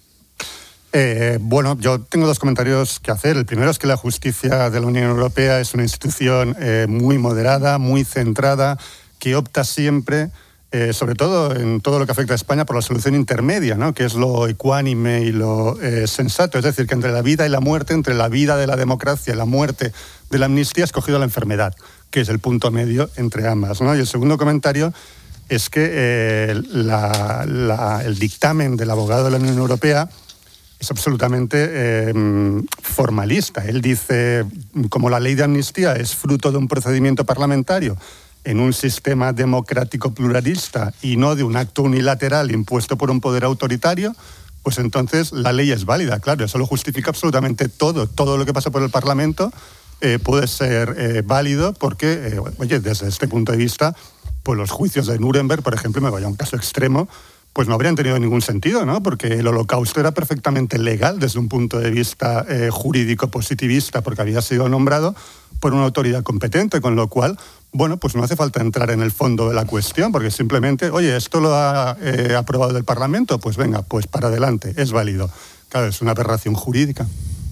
Eh, bueno, yo tengo dos comentarios que hacer. El primero es que la justicia de la Unión Europea es una institución eh, muy moderada, muy centrada, que opta siempre, eh, sobre todo en todo lo que afecta a España, por la solución intermedia, ¿no? Que es lo ecuánime y lo eh, sensato. Es decir, que entre la vida y la muerte, entre la vida de la democracia y la muerte de la amnistía, ha escogido la enfermedad, que es el punto medio entre ambas, ¿no? Y el segundo comentario es que eh, la, la, el dictamen del abogado de la Unión Europea es absolutamente eh, formalista. Él dice, como la ley de amnistía es fruto de un procedimiento parlamentario en un sistema democrático pluralista y no de un acto unilateral impuesto por un poder autoritario, pues entonces la ley es válida. Claro, eso lo justifica absolutamente todo. Todo lo que pasa por el Parlamento eh, puede ser eh, válido porque, eh, oye, desde este punto de vista, pues los juicios de Nuremberg, por ejemplo, me voy a un caso extremo, pues no habrían tenido ningún sentido, ¿no? Porque el Holocausto era perfectamente legal desde un punto de vista eh, jurídico positivista, porque había sido nombrado por una autoridad competente, con lo cual bueno, pues no hace falta entrar en el fondo de la cuestión, porque simplemente, oye, esto lo ha eh, aprobado el Parlamento, pues venga, pues para adelante, es válido. Claro, es una aberración jurídica.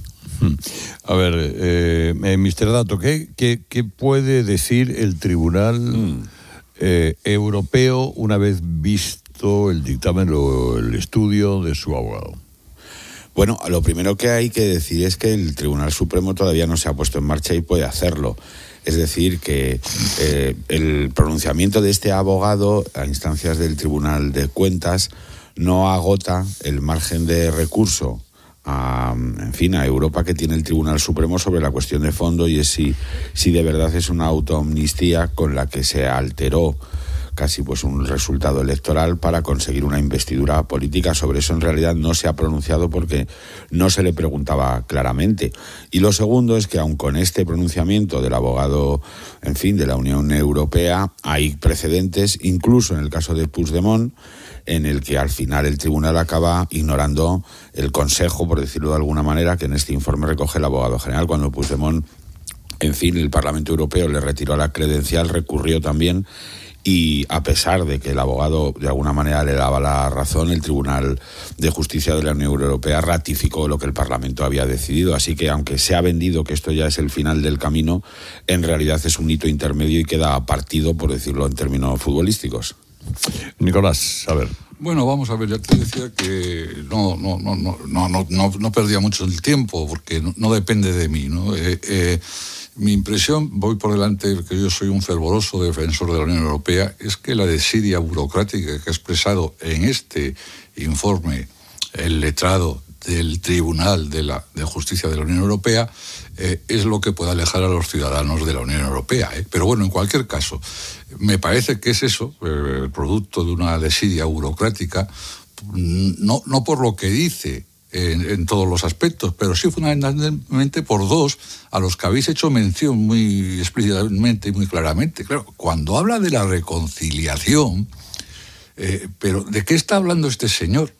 A ver, eh, eh, mister Dato, ¿qué, qué, qué puede decir el Tribunal mm. eh, Europeo una vez visto el dictamen o el estudio de su abogado? Bueno, lo primero que hay que decir es que el Tribunal Supremo todavía no se ha puesto en marcha y puede hacerlo. Es decir, que eh, el pronunciamiento de este abogado a instancias del Tribunal de Cuentas no agota el margen de recurso a, en fin, a Europa que tiene el Tribunal Supremo sobre la cuestión de fondo, y es si, si de verdad es una autoamnistía con la que se alteró casi pues un resultado electoral para conseguir una investidura política. Sobre eso en realidad no se ha pronunciado porque no se le preguntaba claramente. Y lo segundo es que aun con este pronunciamiento del abogado, en fin, de la Unión Europea, hay precedentes, incluso en el caso de Puigdemont, en el que al final el tribunal acaba ignorando el consejo, por decirlo de alguna manera, que en este informe recoge el abogado general. Cuando Puigdemont, en fin, el Parlamento Europeo le retiró la credencial, recurrió también, y a pesar de que el abogado de alguna manera le daba la razón, el Tribunal de Justicia de la Unión Europea ratificó lo que el Parlamento había decidido. Así que aunque se ha vendido que esto ya es el final del camino, en realidad es un hito intermedio y queda partido, por decirlo en términos futbolísticos. Nicolás, a ver. Bueno, vamos a ver, ya te decía que no, no, no, no, no, no, no, no perdía mucho el tiempo, porque no, no depende de mí, ¿no? Eh, eh, mi impresión, voy por delante, que yo soy un fervoroso defensor de la Unión Europea, es que la desidia burocrática que ha expresado en este informe el letrado del Tribunal de, la, de Justicia de la Unión Europea eh, es lo que puede alejar a los ciudadanos de la Unión Europea. ¿eh? Pero bueno, en cualquier caso, me parece que es eso, eh, el producto de una desidia burocrática, no, no por lo que dice en, en todos los aspectos, pero sí fundamentalmente por dos a los que habéis hecho mención muy explícitamente y muy claramente. Claro, cuando habla de la reconciliación, eh, pero ¿de qué está hablando este señor?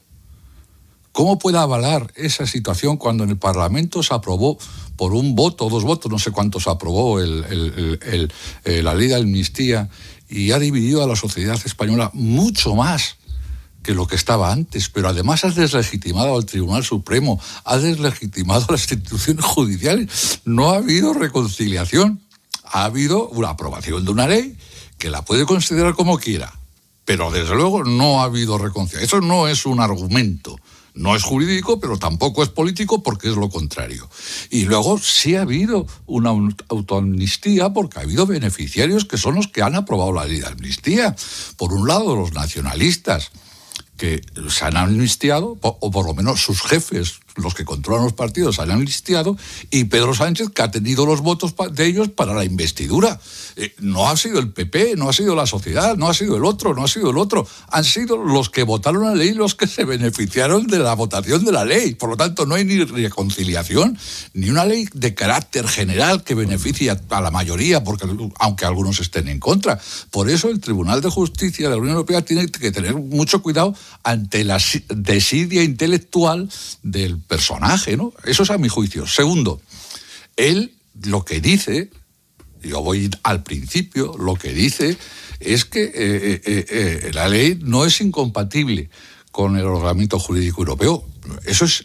¿Cómo puede avalar esa situación cuando en el Parlamento se aprobó por un voto, dos votos, no sé cuántos aprobó el, el, el, el, el, la ley de amnistía, y ha dividido a la sociedad española mucho más que lo que estaba antes? Pero además ha deslegitimado al Tribunal Supremo, ha deslegitimado a las instituciones judiciales. No ha habido reconciliación. Ha habido una aprobación de una ley que la puede considerar como quiera, pero desde luego no ha habido reconciliación. Eso no es un argumento. No es jurídico, pero tampoco es político, porque es lo contrario. Y luego sí ha habido una autoamnistía, porque ha habido beneficiarios que son los que han aprobado la ley de amnistía. Por un lado, los nacionalistas, que se han amnistiado, o por lo menos sus jefes, los que controlan los partidos, se han amnistiado, y Pedro Sánchez, que ha tenido los votos de ellos para la investidura. Eh, no ha sido el P P, no ha sido la sociedad, no ha sido el otro, no ha sido el otro. Han sido los que votaron la ley los que se beneficiaron de la votación de la ley. Por lo tanto, no hay ni reconciliación, ni una ley de carácter general que beneficie a, a la mayoría, porque aunque algunos estén en contra. Por eso el Tribunal de Justicia de la Unión Europea tiene que tener mucho cuidado ante la desidia intelectual del personaje, ¿no? Eso es a mi juicio. Segundo, él lo que dice, yo voy al principio, lo que dice es que eh, eh, eh, la ley no es incompatible con el ordenamiento jurídico europeo. Eso es,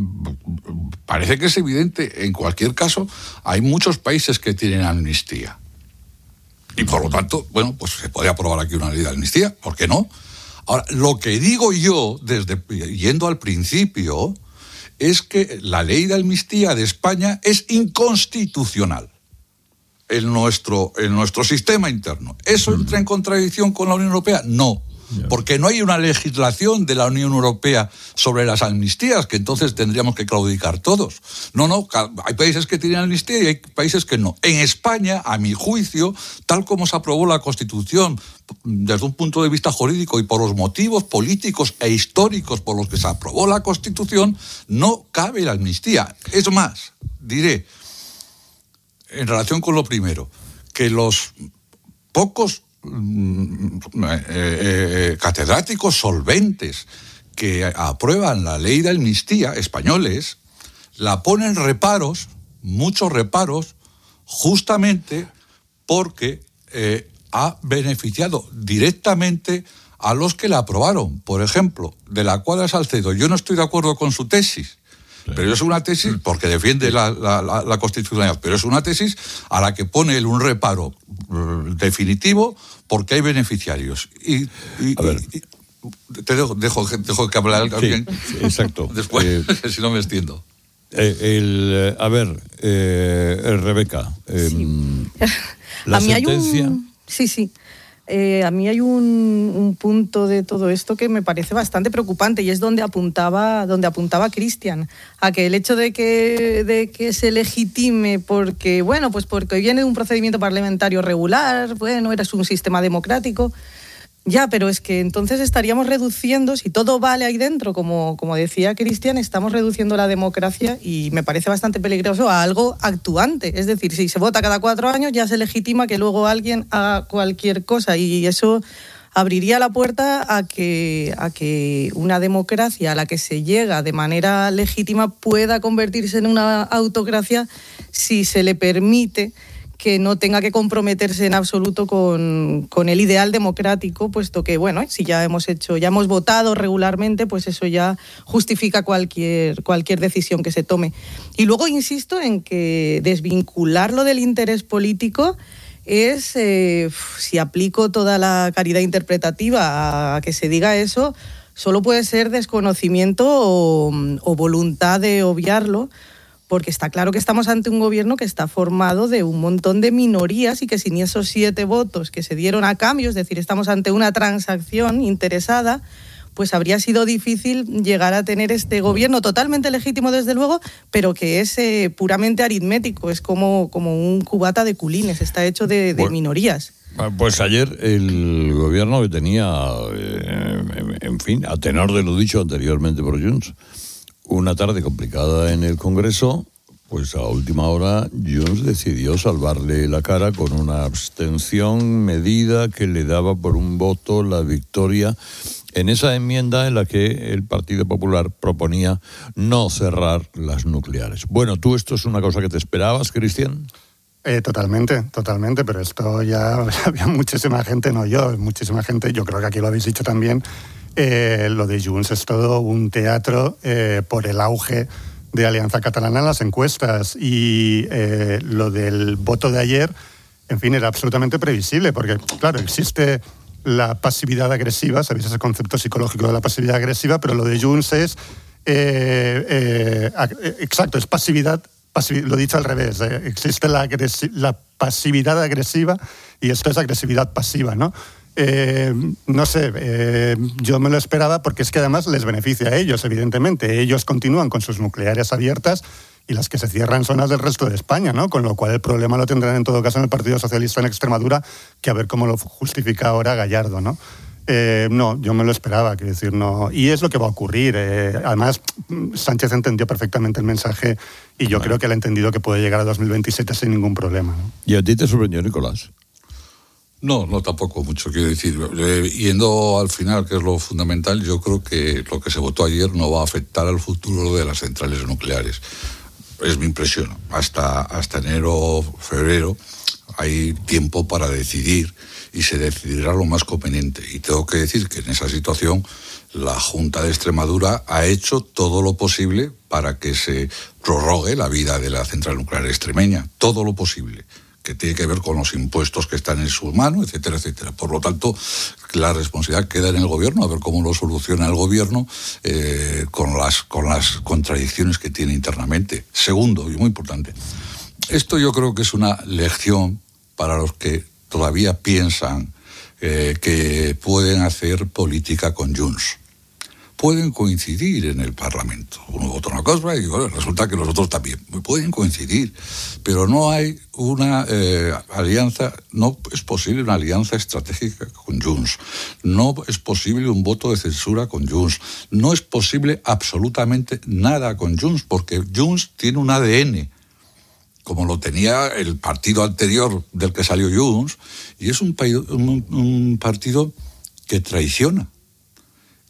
parece que es evidente. En cualquier caso, hay muchos países que tienen amnistía. Y por lo tanto, bueno, pues se puede aprobar aquí una ley de amnistía, ¿por qué no? Ahora, lo que digo yo, desde yendo al principio, es que la ley de amnistía de España es inconstitucional en nuestro, en nuestro sistema interno. ¿Eso entra en contradicción con la Unión Europea? No, porque no hay una legislación de la Unión Europea sobre las amnistías, que entonces tendríamos que claudicar todos. No, no, hay países que tienen amnistía y hay países que no. En España, a mi juicio, tal como se aprobó la Constitución desde un punto de vista jurídico y por los motivos políticos e históricos por los que se aprobó la Constitución, no cabe la amnistía. Es más, diré, en relación con lo primero, que los pocos mm, eh, eh, catedráticos solventes que aprueban la ley de amnistía, españoles, la ponen reparos, muchos reparos, justamente porque eh, ha beneficiado directamente a los que la aprobaron. Por ejemplo, de la Cuadra Salcedo, yo no estoy de acuerdo con su tesis, sí. pero es una tesis, porque defiende la, la, la, la constitucionalidad, pero es una tesis a la que pone él un reparo uh, definitivo porque hay beneficiarios. Y, y, a ver. y, y te dejo, dejo, dejo que hable alguien. Sí, exacto. Después, eh, si no me extiendo. Eh, el, a ver, eh, Rebeca, eh, sí. la a mí sentencia... Hay un... Sí, sí. Eh, a mí hay un, un punto de todo esto que me parece bastante preocupante y es donde apuntaba, donde apuntaba Cristian, a que el hecho de que, de que se legitime porque, bueno, pues porque viene de un procedimiento parlamentario regular, bueno, eres un sistema democrático. Ya, pero es que entonces estaríamos reduciendo, si todo vale ahí dentro, como, como decía Cristian, estamos reduciendo la democracia y me parece bastante peligroso a algo actuante. Es decir, si se vota cada cuatro años ya se legitima que luego alguien haga cualquier cosa y eso abriría la puerta a que, a que una democracia a la que se llega de manera legítima pueda convertirse en una autocracia si se le permite que no tenga que comprometerse en absoluto con, con el ideal democrático, puesto que, bueno, si ya hemos hecho, ya hemos votado regularmente, pues eso ya justifica cualquier, cualquier decisión que se tome. Y luego insisto en que desvincularlo del interés político es, eh, si aplico toda la caridad interpretativa a que se diga eso, solo puede ser desconocimiento o, o voluntad de obviarlo, porque está claro que estamos ante un gobierno que está formado de un montón de minorías y que sin esos siete votos que se dieron a cambio, es decir, estamos ante una transacción interesada, pues habría sido difícil llegar a tener este gobierno totalmente legítimo, desde luego, pero que es eh, puramente aritmético, es como, como un cubata de culines, está hecho de, de bueno, minorías. Pues ayer el gobierno que tenía, eh, en fin, a tenor de lo dicho anteriormente por Junts, una tarde complicada en el Congreso, pues a última hora Junts decidió salvarle la cara con una abstención medida que le daba por un voto la victoria en esa enmienda en la que el Partido Popular proponía no cerrar las nucleares. Bueno, ¿tú esto es una cosa que te esperabas, Cristian? Eh, totalmente, totalmente, pero esto ya había muchísima gente, no yo, muchísima gente, yo creo que aquí lo habéis dicho también. Eh, lo de Junts es todo un teatro eh, por el auge de Alianza Catalana en las encuestas y eh, lo del voto de ayer, en fin, era absolutamente previsible porque, claro, existe la pasividad agresiva, sabéis ese concepto psicológico de la pasividad agresiva, pero lo de Junts es, eh, eh, exacto, es pasividad, pasiv- lo he dicho al revés, eh, existe la, agresi- la pasividad agresiva y esto es agresividad pasiva, ¿no? Eh, no sé, eh, yo me lo esperaba porque es que además les beneficia a ellos, evidentemente. Ellos continúan con sus nucleares abiertas y las que se cierran son las del resto de España, ¿no? Con lo cual el problema lo tendrán en todo caso en el Partido Socialista en Extremadura, que a ver cómo lo justifica ahora Gallardo, ¿no? Eh, no, yo me lo esperaba, quiero decir, no. Y es lo que va a ocurrir. Eh, además, Sánchez entendió perfectamente el mensaje y yo vale. creo que él ha entendido que puede llegar a dos mil veintisiete sin ningún problema, ¿no? ¿Y a ti te sorprendió, Nicolás? No, no tampoco mucho, quiero decir. Eh, yendo al final, que es lo fundamental, yo creo que lo que se votó ayer no va a afectar al futuro de las centrales nucleares. Es mi impresión. Hasta, hasta enero, febrero, hay tiempo para decidir y se decidirá lo más conveniente. Y tengo que decir que en esa situación la Junta de Extremadura ha hecho todo lo posible para que se prorrogue la vida de la central nuclear extremeña. Todo lo posible, que tiene que ver con los impuestos que están en su mano, etcétera, etcétera. Por lo tanto, la responsabilidad queda en el gobierno, a ver cómo lo soluciona el gobierno eh, con las, con las contradicciones que tiene internamente. Segundo, y muy importante, esto yo creo que es una lección para los que todavía piensan eh, que pueden hacer política con Junts. Pueden coincidir en el Parlamento. Uno vota una cosa y bueno, resulta que los otros también. Pueden coincidir, pero no hay una eh, alianza, no es posible una alianza estratégica con Junts. No es posible un voto de censura con Junts. No es posible absolutamente nada con Junts, porque Junts tiene un A D N, como lo tenía el partido anterior del que salió Junts, y es un, un, un partido que traiciona.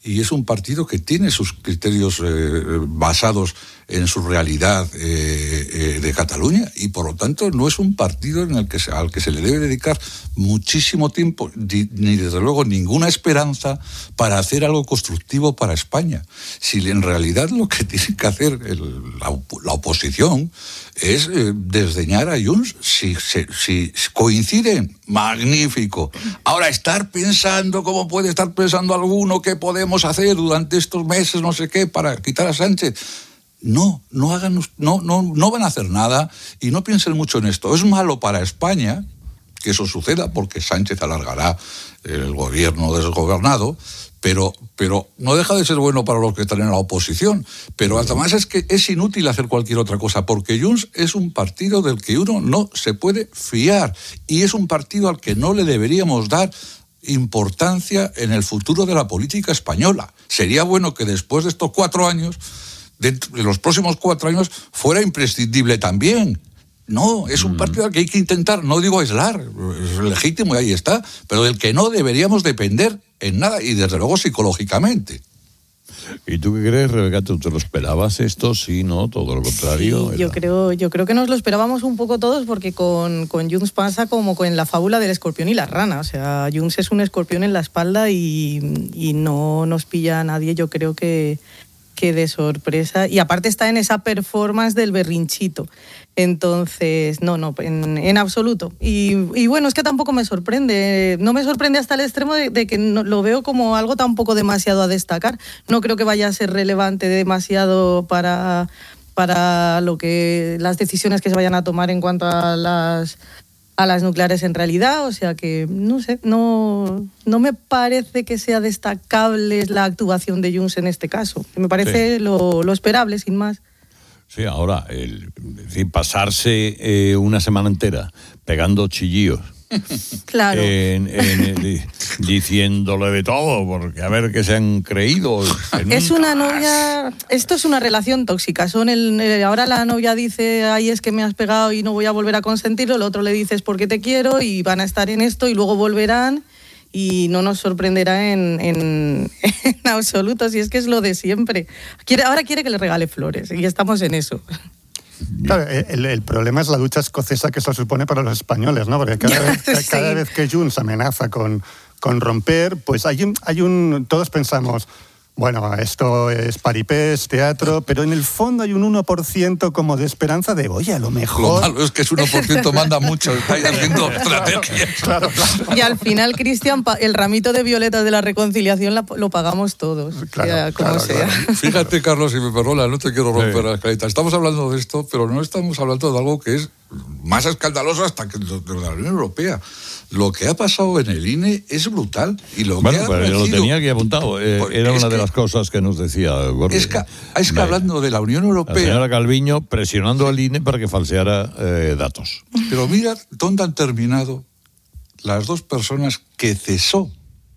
y es un partido que tiene sus criterios eh, basados en su realidad eh, eh, de Cataluña, y por lo tanto no es un partido en el que se, al que se le debe dedicar muchísimo tiempo, ni, ni desde luego ninguna esperanza para hacer algo constructivo para España. Si en realidad lo que tiene que hacer el, la, la oposición es eh, desdeñar a Junts. Si, si, si coinciden, magnífico. Ahora, estar pensando, ¿cómo puede estar pensando alguno que podemos hacer durante estos meses, no sé qué, para quitar a Sánchez? No, no hagan, no, no, no van a hacer nada, y no piensen mucho en esto. Es malo para España que eso suceda, porque Sánchez alargará el gobierno desgobernado, pero, pero no deja de ser bueno para los que están en la oposición. Pero además es que es inútil hacer cualquier otra cosa, porque Junts es un partido del que uno no se puede fiar, y es un partido al que no le deberíamos dar importancia en el futuro de la política española. Sería bueno que después de estos cuatro años, dentro de los próximos cuatro años, fuera imprescindible también. No, es un partido al que hay que intentar, no digo aislar, es legítimo y ahí está, pero del que no deberíamos depender en nada, y desde luego psicológicamente. ¿Y tú qué crees, Rebeca? ¿Tú te lo esperabas esto? Sí, ¿no? Todo lo contrario. Sí, yo creo, yo creo que nos lo esperábamos un poco todos, porque con, con Junts pasa como con la fábula del escorpión y la rana. O sea, Junts es un escorpión en la espalda y, y no nos pilla a nadie, yo creo que, que de sorpresa. Y aparte está en esa performance del berrinchito. Entonces, no, no, en, en absoluto. Y, y bueno, es que tampoco me sorprende. No me sorprende hasta el extremo de, de que no, lo veo como algo tampoco demasiado a destacar. No creo que vaya a ser relevante demasiado para, para lo que las decisiones que se vayan a tomar en cuanto a las, a las nucleares en realidad. O sea que, no sé, no, no me parece que sea destacable la actuación de Junts en este caso. Me parece sí. lo, lo esperable, sin más. Sí, ahora, el, es decir, pasarse eh, una semana entera pegando chillillos. Claro. En, en, en, diciéndole de todo, porque a ver qué se han creído. Es una novia. Esto es una relación tóxica. Son el, el, ahora la novia dice, ay, es que me has pegado y no voy a volver a consentirlo. El otro le dice, es porque te quiero, y van a estar en esto y luego volverán. Y no nos sorprenderá en, en, en absoluto, si es que es lo de siempre. Quiere, ahora quiere que le regale flores, y estamos en eso. Claro, el, el problema es la lucha escocesa que eso supone para los españoles, ¿no? Porque cada vez, sí. cada vez que Junts amenaza con, con romper, pues hay un, hay un... Todos pensamos, bueno, esto es paripés, teatro, pero en el fondo hay un uno por ciento como de esperanza de, oye, a lo mejor... Lo malo es que ese uno por ciento manda mucho, está haciendo estrategias. Claro, claro. Y al final, Cristian, el ramito de violetas de la reconciliación lo pagamos todos, claro, sea como claro, sea. Claro. Fíjate, Carlos, si me perdonas, no te quiero romper sí. la escaleta. Estamos hablando de esto, pero no estamos hablando de algo que es más escandaloso hasta que de la Unión Europea. Lo que ha pasado en el I N E es brutal. Y lo bueno, que ha pero yo lo tenía aquí apuntado. Eh, era una de que, las cosas que nos decía Gordi. Es que, es que hablando de la Unión Europea... La señora Calviño presionando al I N E para que falseara eh, datos. Pero mira dónde han terminado las dos personas que cesó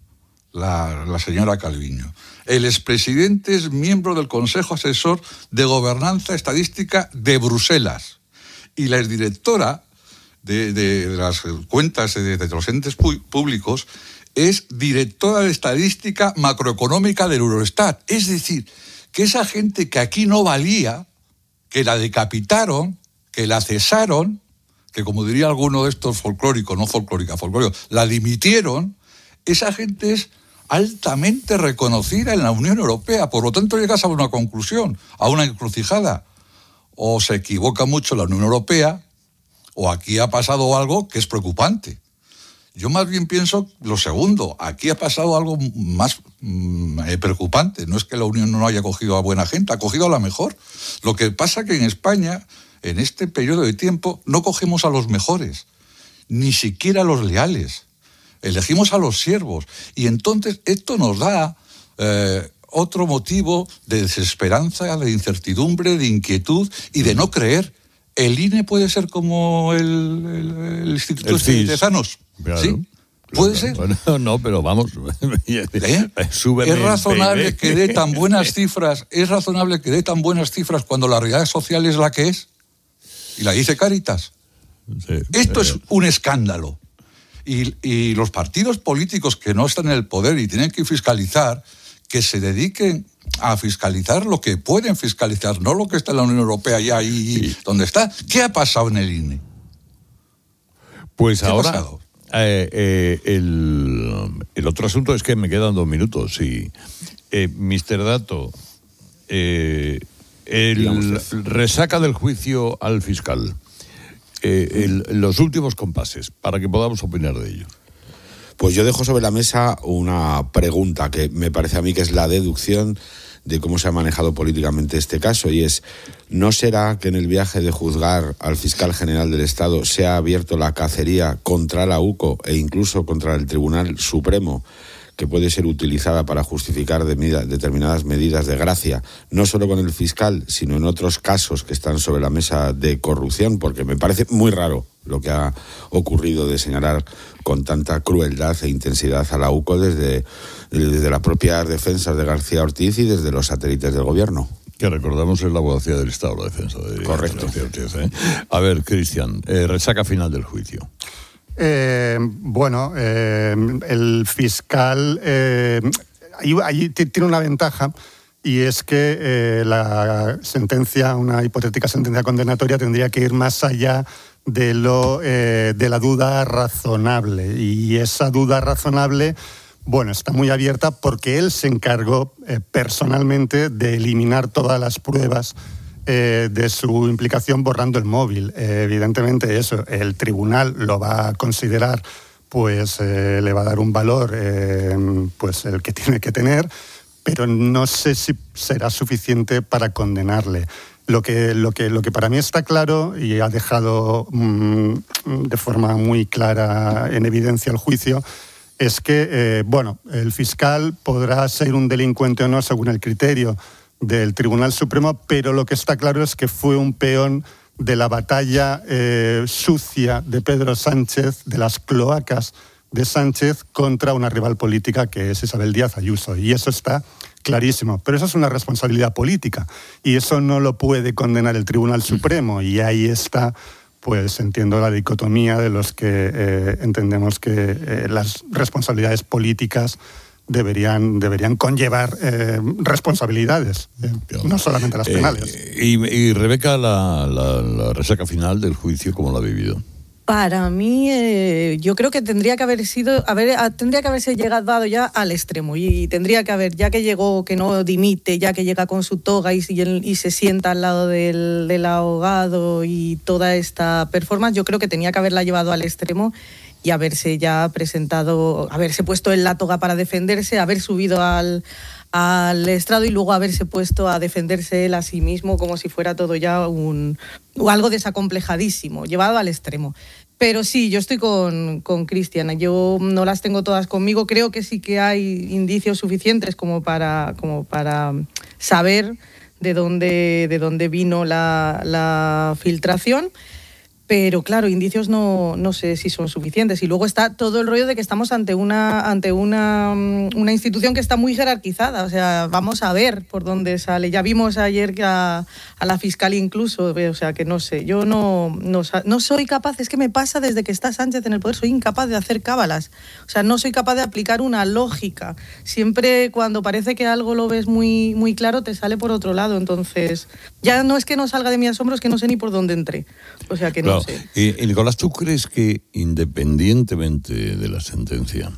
la, la señora Calviño. El expresidente es miembro del Consejo Asesor de Gobernanza Estadística de Bruselas. Y la exdirectora de, de, de las cuentas de, de los entes públicos es directora de Estadística Macroeconómica del Eurostat. Es decir, que esa gente que aquí no valía, que la decapitaron, que la cesaron, que como diría alguno de estos folclóricos, no folclórica, folclórico, la dimitieron, esa gente es altamente reconocida en la Unión Europea. Por lo tanto, llegas a una conclusión, a una encrucijada. O se equivoca mucho la Unión Europea, o aquí ha pasado algo que es preocupante. Yo más bien pienso lo segundo. Aquí ha pasado algo más mmm, preocupante. No es que la Unión no haya cogido a buena gente, ha cogido a la mejor. Lo que pasa que en España, en este periodo de tiempo, no cogemos a los mejores, ni siquiera a los leales. Elegimos a los siervos. Y entonces esto nos da eh, otro motivo de desesperanza, de incertidumbre, de inquietud y de no creer. El I N E puede ser como el, el, el Instituto el este de Tezanos. Claro, ¿sí? ¿Puede claro. ser? Bueno, no, pero vamos. ¿Eh? Es razonable que dé tan buenas cifras, es razonable que dé tan buenas cifras cuando la realidad social es la que es. Y la dice Cáritas. Sí, Esto pero... es un escándalo. Y, y los partidos políticos que no están en el poder y tienen que fiscalizar, que se dediquen a fiscalizar lo que pueden fiscalizar, no lo que está en la Unión Europea ya ahí sí. donde está. ¿Qué ha pasado en el I N E? Pues ahora eh, eh, el, el otro asunto es que me quedan dos minutos. Y eh, mister Dato, eh, el resaca del juicio al fiscal, eh, el, los últimos compases, para que podamos opinar de ello. Pues yo dejo sobre la mesa una pregunta que me parece a mí que es la deducción de cómo se ha manejado políticamente este caso, y es, ¿no será que en el viaje de juzgar al fiscal general del Estado se ha abierto la cacería contra la U C O e incluso contra el Tribunal Supremo, que puede ser utilizada para justificar de medida, determinadas medidas de gracia, no solo con el fiscal, sino en otros casos que están sobre la mesa de corrupción? Porque me parece muy raro lo que ha ocurrido de señalar con tanta crueldad e intensidad a la U C O desde, desde las propias defensas de García Ortiz y desde los satélites del gobierno. Que recordamos es la abogacía del Estado, la defensa de Correcto. García Ortiz, ¿eh? A ver, Cristian, eh, resaca final del juicio. Eh, bueno, eh, el fiscal eh, ahí, ahí tiene una ventaja, y es que eh, la sentencia, una hipotética sentencia condenatoria, tendría que ir más allá de lo eh, de la duda razonable, y esa duda razonable, bueno, está muy abierta porque él se encargó eh, personalmente de eliminar todas las pruebas eh, de su implicación borrando el móvil. Eh, evidentemente eso, el tribunal lo va a considerar, pues eh, le va a dar un valor, eh, pues el que tiene que tener, pero no sé si será suficiente para condenarle. Lo que, lo que, lo que para mí está claro y ha dejado mmm, de forma muy clara en evidencia el juicio es que, eh, bueno, el fiscal podrá ser un delincuente o no según el criterio del Tribunal Supremo, pero lo que está claro es que fue un peón de la batalla eh, sucia de Pedro Sánchez, de las cloacas de Sánchez contra una rival política que es Isabel Díaz Ayuso, y eso está clarísimo. Pero eso es una responsabilidad política y eso no lo puede condenar el Tribunal Supremo, y ahí está, pues entiendo la dicotomía de los que eh, entendemos que eh, las responsabilidades políticas deberían, deberían conllevar eh, responsabilidades, eh, no solamente las penales. Eh, y, y Rebeca, la, la, la resaca final del juicio, ¿cómo la ha vivido? Para mí, eh, yo creo que tendría que haber sido, haber, tendría que haberse llegado ya al extremo, y tendría que haber, ya que llegó, que no dimite, ya que llega con su toga y, y, y se sienta al lado del, del ahogado y toda esta performance, yo creo que tenía que haberla llevado al extremo y haberse ya presentado, haberse puesto en la toga para defenderse, haber subido al, al estrado y luego haberse puesto a defenderse él a sí mismo como si fuera todo ya un algo desacomplejadísimo, llevado al extremo. Pero sí, yo estoy con, con Cristian, yo no las tengo todas conmigo, creo que sí que hay indicios suficientes como para, como para saber de dónde, de dónde vino la, la filtración. Pero claro, indicios no, no sé si son suficientes. Y luego está todo el rollo de que estamos ante una ante una, una institución que está muy jerarquizada. O sea, vamos a ver por dónde sale. Ya vimos ayer que a, a la fiscal incluso, o sea, que no sé. Yo no, no, no soy capaz, es que me pasa desde que está Sánchez en el poder, soy incapaz de hacer cábalas. O sea, no soy capaz de aplicar una lógica. Siempre cuando parece que algo lo ves muy, muy claro, te sale por otro lado. Entonces, ya no es que no salga de mi asombro, es que no sé ni por dónde entré. O sea, que no. Sí. Y, y Nicolás, ¿tú crees que independientemente de la sentencia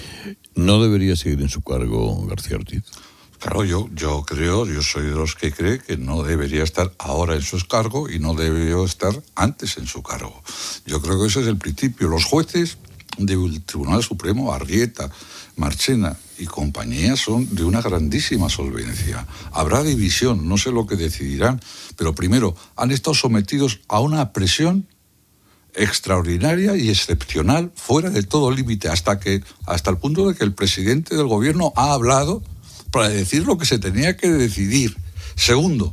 no debería seguir en su cargo García Ortiz? Claro, yo, yo creo, yo soy de los que cree que no debería estar ahora en su cargo y no debería estar antes en su cargo. Yo creo que ese es el principio. Los jueces del Tribunal Supremo, Arrieta, Marchena y compañía, son de una grandísima solvencia. Habrá división, no sé lo que decidirán, pero primero han estado sometidos a una presión extraordinaria y excepcional, fuera de todo límite, hasta que hasta el punto de que el presidente del gobierno ha hablado para decir lo que se tenía que decidir. Segundo,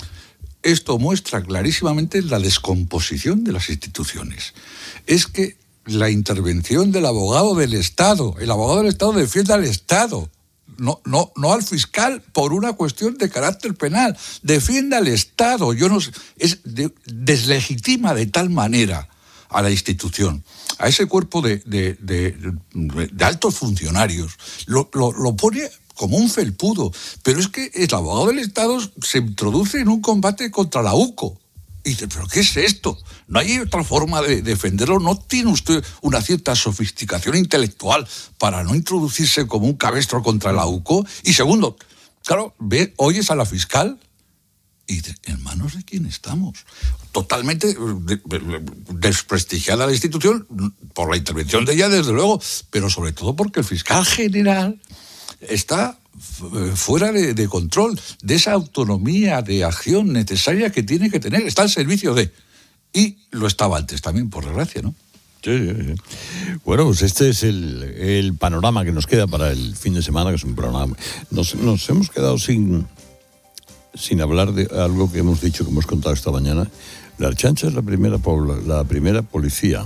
esto muestra clarísimamente la descomposición de las instituciones. Es que la intervención del abogado del Estado, el abogado del Estado defiende al Estado, no, no, no al fiscal por una cuestión de carácter penal, defiende al Estado. Yo no sé, es de, deslegitima de tal manera a la institución, a ese cuerpo de, de, de, de altos funcionarios, lo, lo, lo pone como un felpudo. Pero es que el abogado del Estado se introduce en un combate contra la U C O. Y dice, ¿pero qué es esto? ¿No hay otra forma de defenderlo? ¿No tiene usted una cierta sofisticación intelectual para no introducirse como un cabestro contra la U C O? Y segundo, claro, ve, oyes a la fiscal y dices, ¿en manos de quién estamos? Totalmente desprestigiada la institución por la intervención de ella, desde luego, pero sobre todo porque el fiscal general está fuera de, de control de esa autonomía de acción necesaria que tiene que tener, está al servicio de, y lo estaba antes también, por desgracia, ¿no? Sí, sí, sí. Bueno, pues este es el, el panorama que nos queda para el fin de semana, que es un programa. Nos, nos hemos quedado sin, sin hablar de algo que hemos dicho, que hemos contado esta mañana. La Archancha es la primera, la primera policía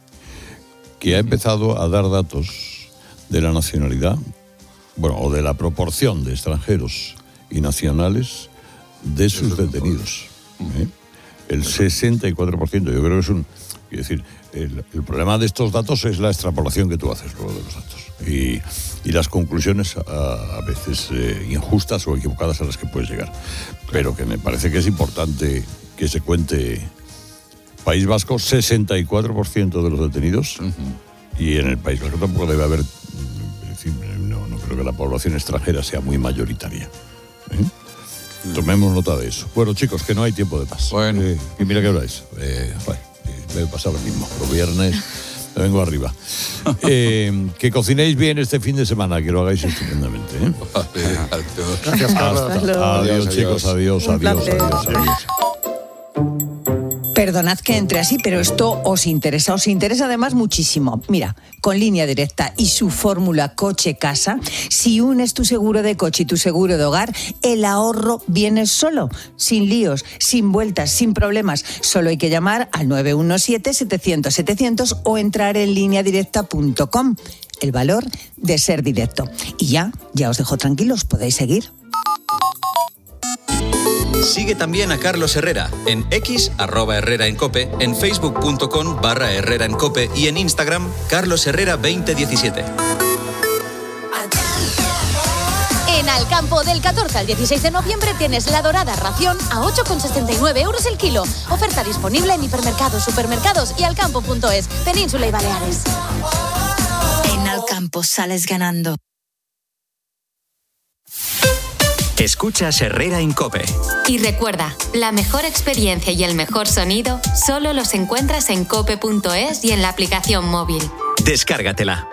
que ha empezado a dar datos de la nacionalidad, bueno, o de la proporción de extranjeros y nacionales de sus detenidos. ¿eh? El sesenta y cuatro por ciento, yo creo que es un... Quiero decir, el, el problema de estos datos es la extrapolación que tú haces luego de los datos. Y, y las conclusiones a, a veces eh, injustas o equivocadas a las que puedes llegar. Pero que me parece que es importante que se cuente. País Vasco, sesenta y cuatro por ciento de los detenidos. Uh-huh. Y en el País Vasco tampoco debe haber... No, no creo que la población extranjera sea muy mayoritaria. ¿eh? Tomemos nota de eso. Bueno, chicos, que no hay tiempo de más. Bueno. Eh, y mira qué hora es. Eh, bueno, debe pasar lo mismo. Los viernes me vengo arriba. Eh, que cocinéis bien este fin de semana, que lo hagáis estupendamente. ¿eh? Gracias, Carlos. Hasta, adiós, adiós, chicos. Adiós, adiós, adiós, adiós. Perdonad que entre así, pero esto os interesa, os interesa además muchísimo. Mira, con Línea Directa y su fórmula coche-casa, si unes tu seguro de coche y tu seguro de hogar, el ahorro viene solo, sin líos, sin vueltas, sin problemas. Solo hay que llamar al nueve uno siete, setecientos, setecientos o entrar en línea directa punto com. El valor de ser directo. Y ya, ya os dejo tranquilos, podéis seguir. Sigue también a Carlos Herrera en X, arroba Herrera en Cope, en facebook.com barra Herrera en Cope y en Instagram, Carlos Herrera veinte diecisiete. En Alcampo, del catorce al dieciséis de noviembre tienes la dorada ración a ocho con sesenta y nueve euros el kilo. Oferta disponible en hipermercados, supermercados y alcampo punto es, Península y Baleares. En Alcampo sales ganando. Escuchas Herrera en Cope. Y recuerda, la mejor experiencia y el mejor sonido solo los encuentras en cope punto es y en la aplicación móvil. Descárgatela.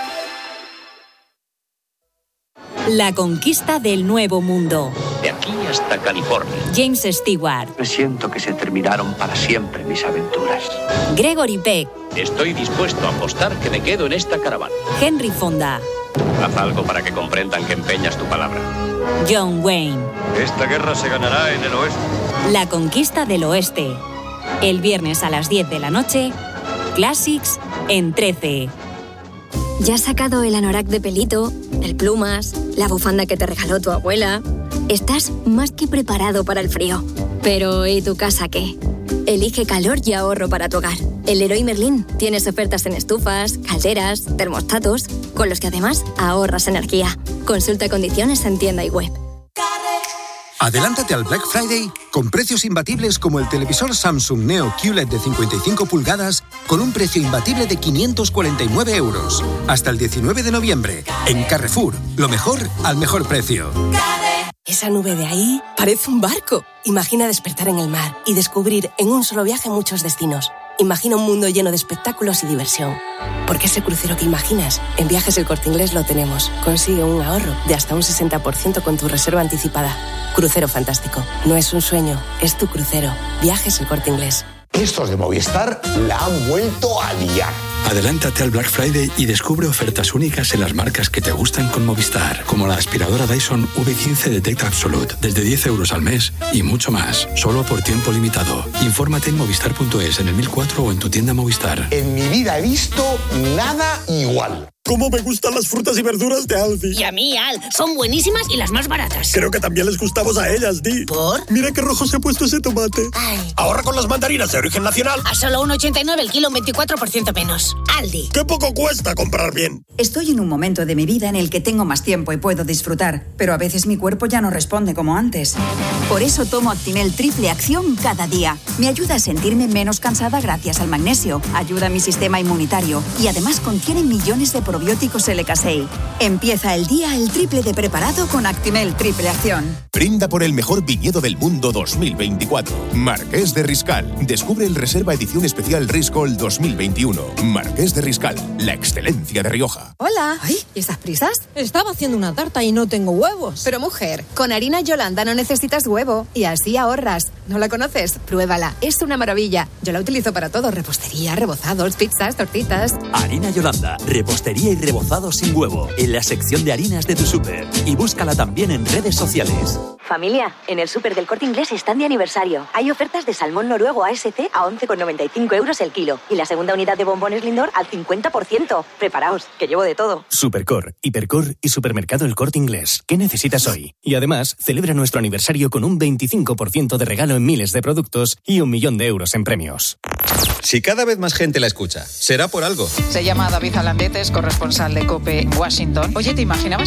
La conquista del nuevo mundo. De aquí hasta California. James Stewart. Me siento que se terminaron para siempre mis aventuras. Gregory Peck. Estoy dispuesto a apostar que me quedo en esta caravana. Henry Fonda. Haz algo para que comprendan que empeñas tu palabra. John Wayne. Esta guerra se ganará en el oeste. La conquista del oeste. El viernes a las diez de la noche, Classics en trece. ¿Ya has sacado el anorak de pelito, el plumas, la bufanda que te regaló tu abuela? Estás más que preparado para el frío. Pero ¿y tu casa qué? Elige calor y ahorro para tu hogar. El Leroy Merlin tienes ofertas en estufas, calderas, termostatos, con los que además ahorras energía. Consulta condiciones en tienda y web. Adelántate al Black Friday con precios imbatibles como el televisor Samsung Neo Q L E D de cincuenta y cinco pulgadas con un precio imbatible de quinientos cuarenta y nueve euros. Hasta el diecinueve de noviembre. En Carrefour. Lo mejor al mejor precio. Esa nube de ahí parece un barco. Imagina despertar en el mar y descubrir en un solo viaje muchos destinos. Imagina un mundo lleno de espectáculos y diversión. Porque ese crucero que imaginas, en Viajes El Corte Inglés lo tenemos. Consigue un ahorro de hasta un sesenta por ciento con tu reserva anticipada. Crucero fantástico. No es un sueño, es tu crucero. Viajes El Corte Inglés. Estos de Movistar la han vuelto a liar. Adelántate al Black Friday y descubre ofertas únicas en las marcas que te gustan con Movistar, como la aspiradora Dyson V quince Detect Absolute, desde diez euros al mes y mucho más, solo por tiempo limitado. Infórmate en movistar punto es, en el mil cuatro o en tu tienda Movistar. En mi vida he visto nada igual. cómo me gustan las frutas y verduras de Aldi. Y a mí, Al, son buenísimas y las más baratas. Creo que también les gustamos a ellas, Di. ¿Por? Mira qué rojo se ha puesto ese tomate. Ay. Ahorra con las mandarinas de origen nacional. A solo uno ochenta y nueve el kilo, un veinticuatro por ciento menos. Aldi. ¡Qué poco cuesta comprar bien! Estoy en un momento de mi vida en el que tengo más tiempo y puedo disfrutar, pero a veces mi cuerpo ya no responde como antes. Por eso tomo Actimel Triple Acción cada día. Me ayuda a sentirme menos cansada gracias al magnesio, ayuda a mi sistema inmunitario y además contiene millones de probióticos L K seis. Empieza el día el triple de preparado con Actimel Triple Acción. Brinda por el mejor viñedo del mundo dos mil veinticuatro. Marqués de Riscal. Descubre el Reserva Edición Especial Riscol dos mil veintiuno. Marqués de Riscal, la excelencia de Rioja. Hola. Ay, ¿y esas prisas? Estaba haciendo una tarta y no tengo huevos. Pero mujer, con harina Yolanda no necesitas huevo y así ahorras. ¿No la conoces? Pruébala. Es una maravilla. Yo la utilizo para todo. Repostería, rebozados, pizzas, tortitas. Harina Yolanda. Repostería y rebozados sin huevo. En la sección de harinas de tu súper. Y búscala también en redes sociales. Familia, en el súper del Corte Inglés están de aniversario. Hay ofertas de salmón noruego A S C a once con noventa y cinco euros el kilo. Y la segunda unidad de bombones Lindor al cincuenta por ciento. Preparaos, que llevo de todo. Supercor, Hipercor y Supermercado El Corte Inglés. ¿Qué necesitas hoy? Y además, celebra nuestro aniversario con un veinticinco por ciento de regalo en miles de productos y un millón de euros en premios. Si cada vez más gente la escucha, será por algo. Se llama David Alandetes, corresponsal de COPE Washington. Oye, ¿te imaginabas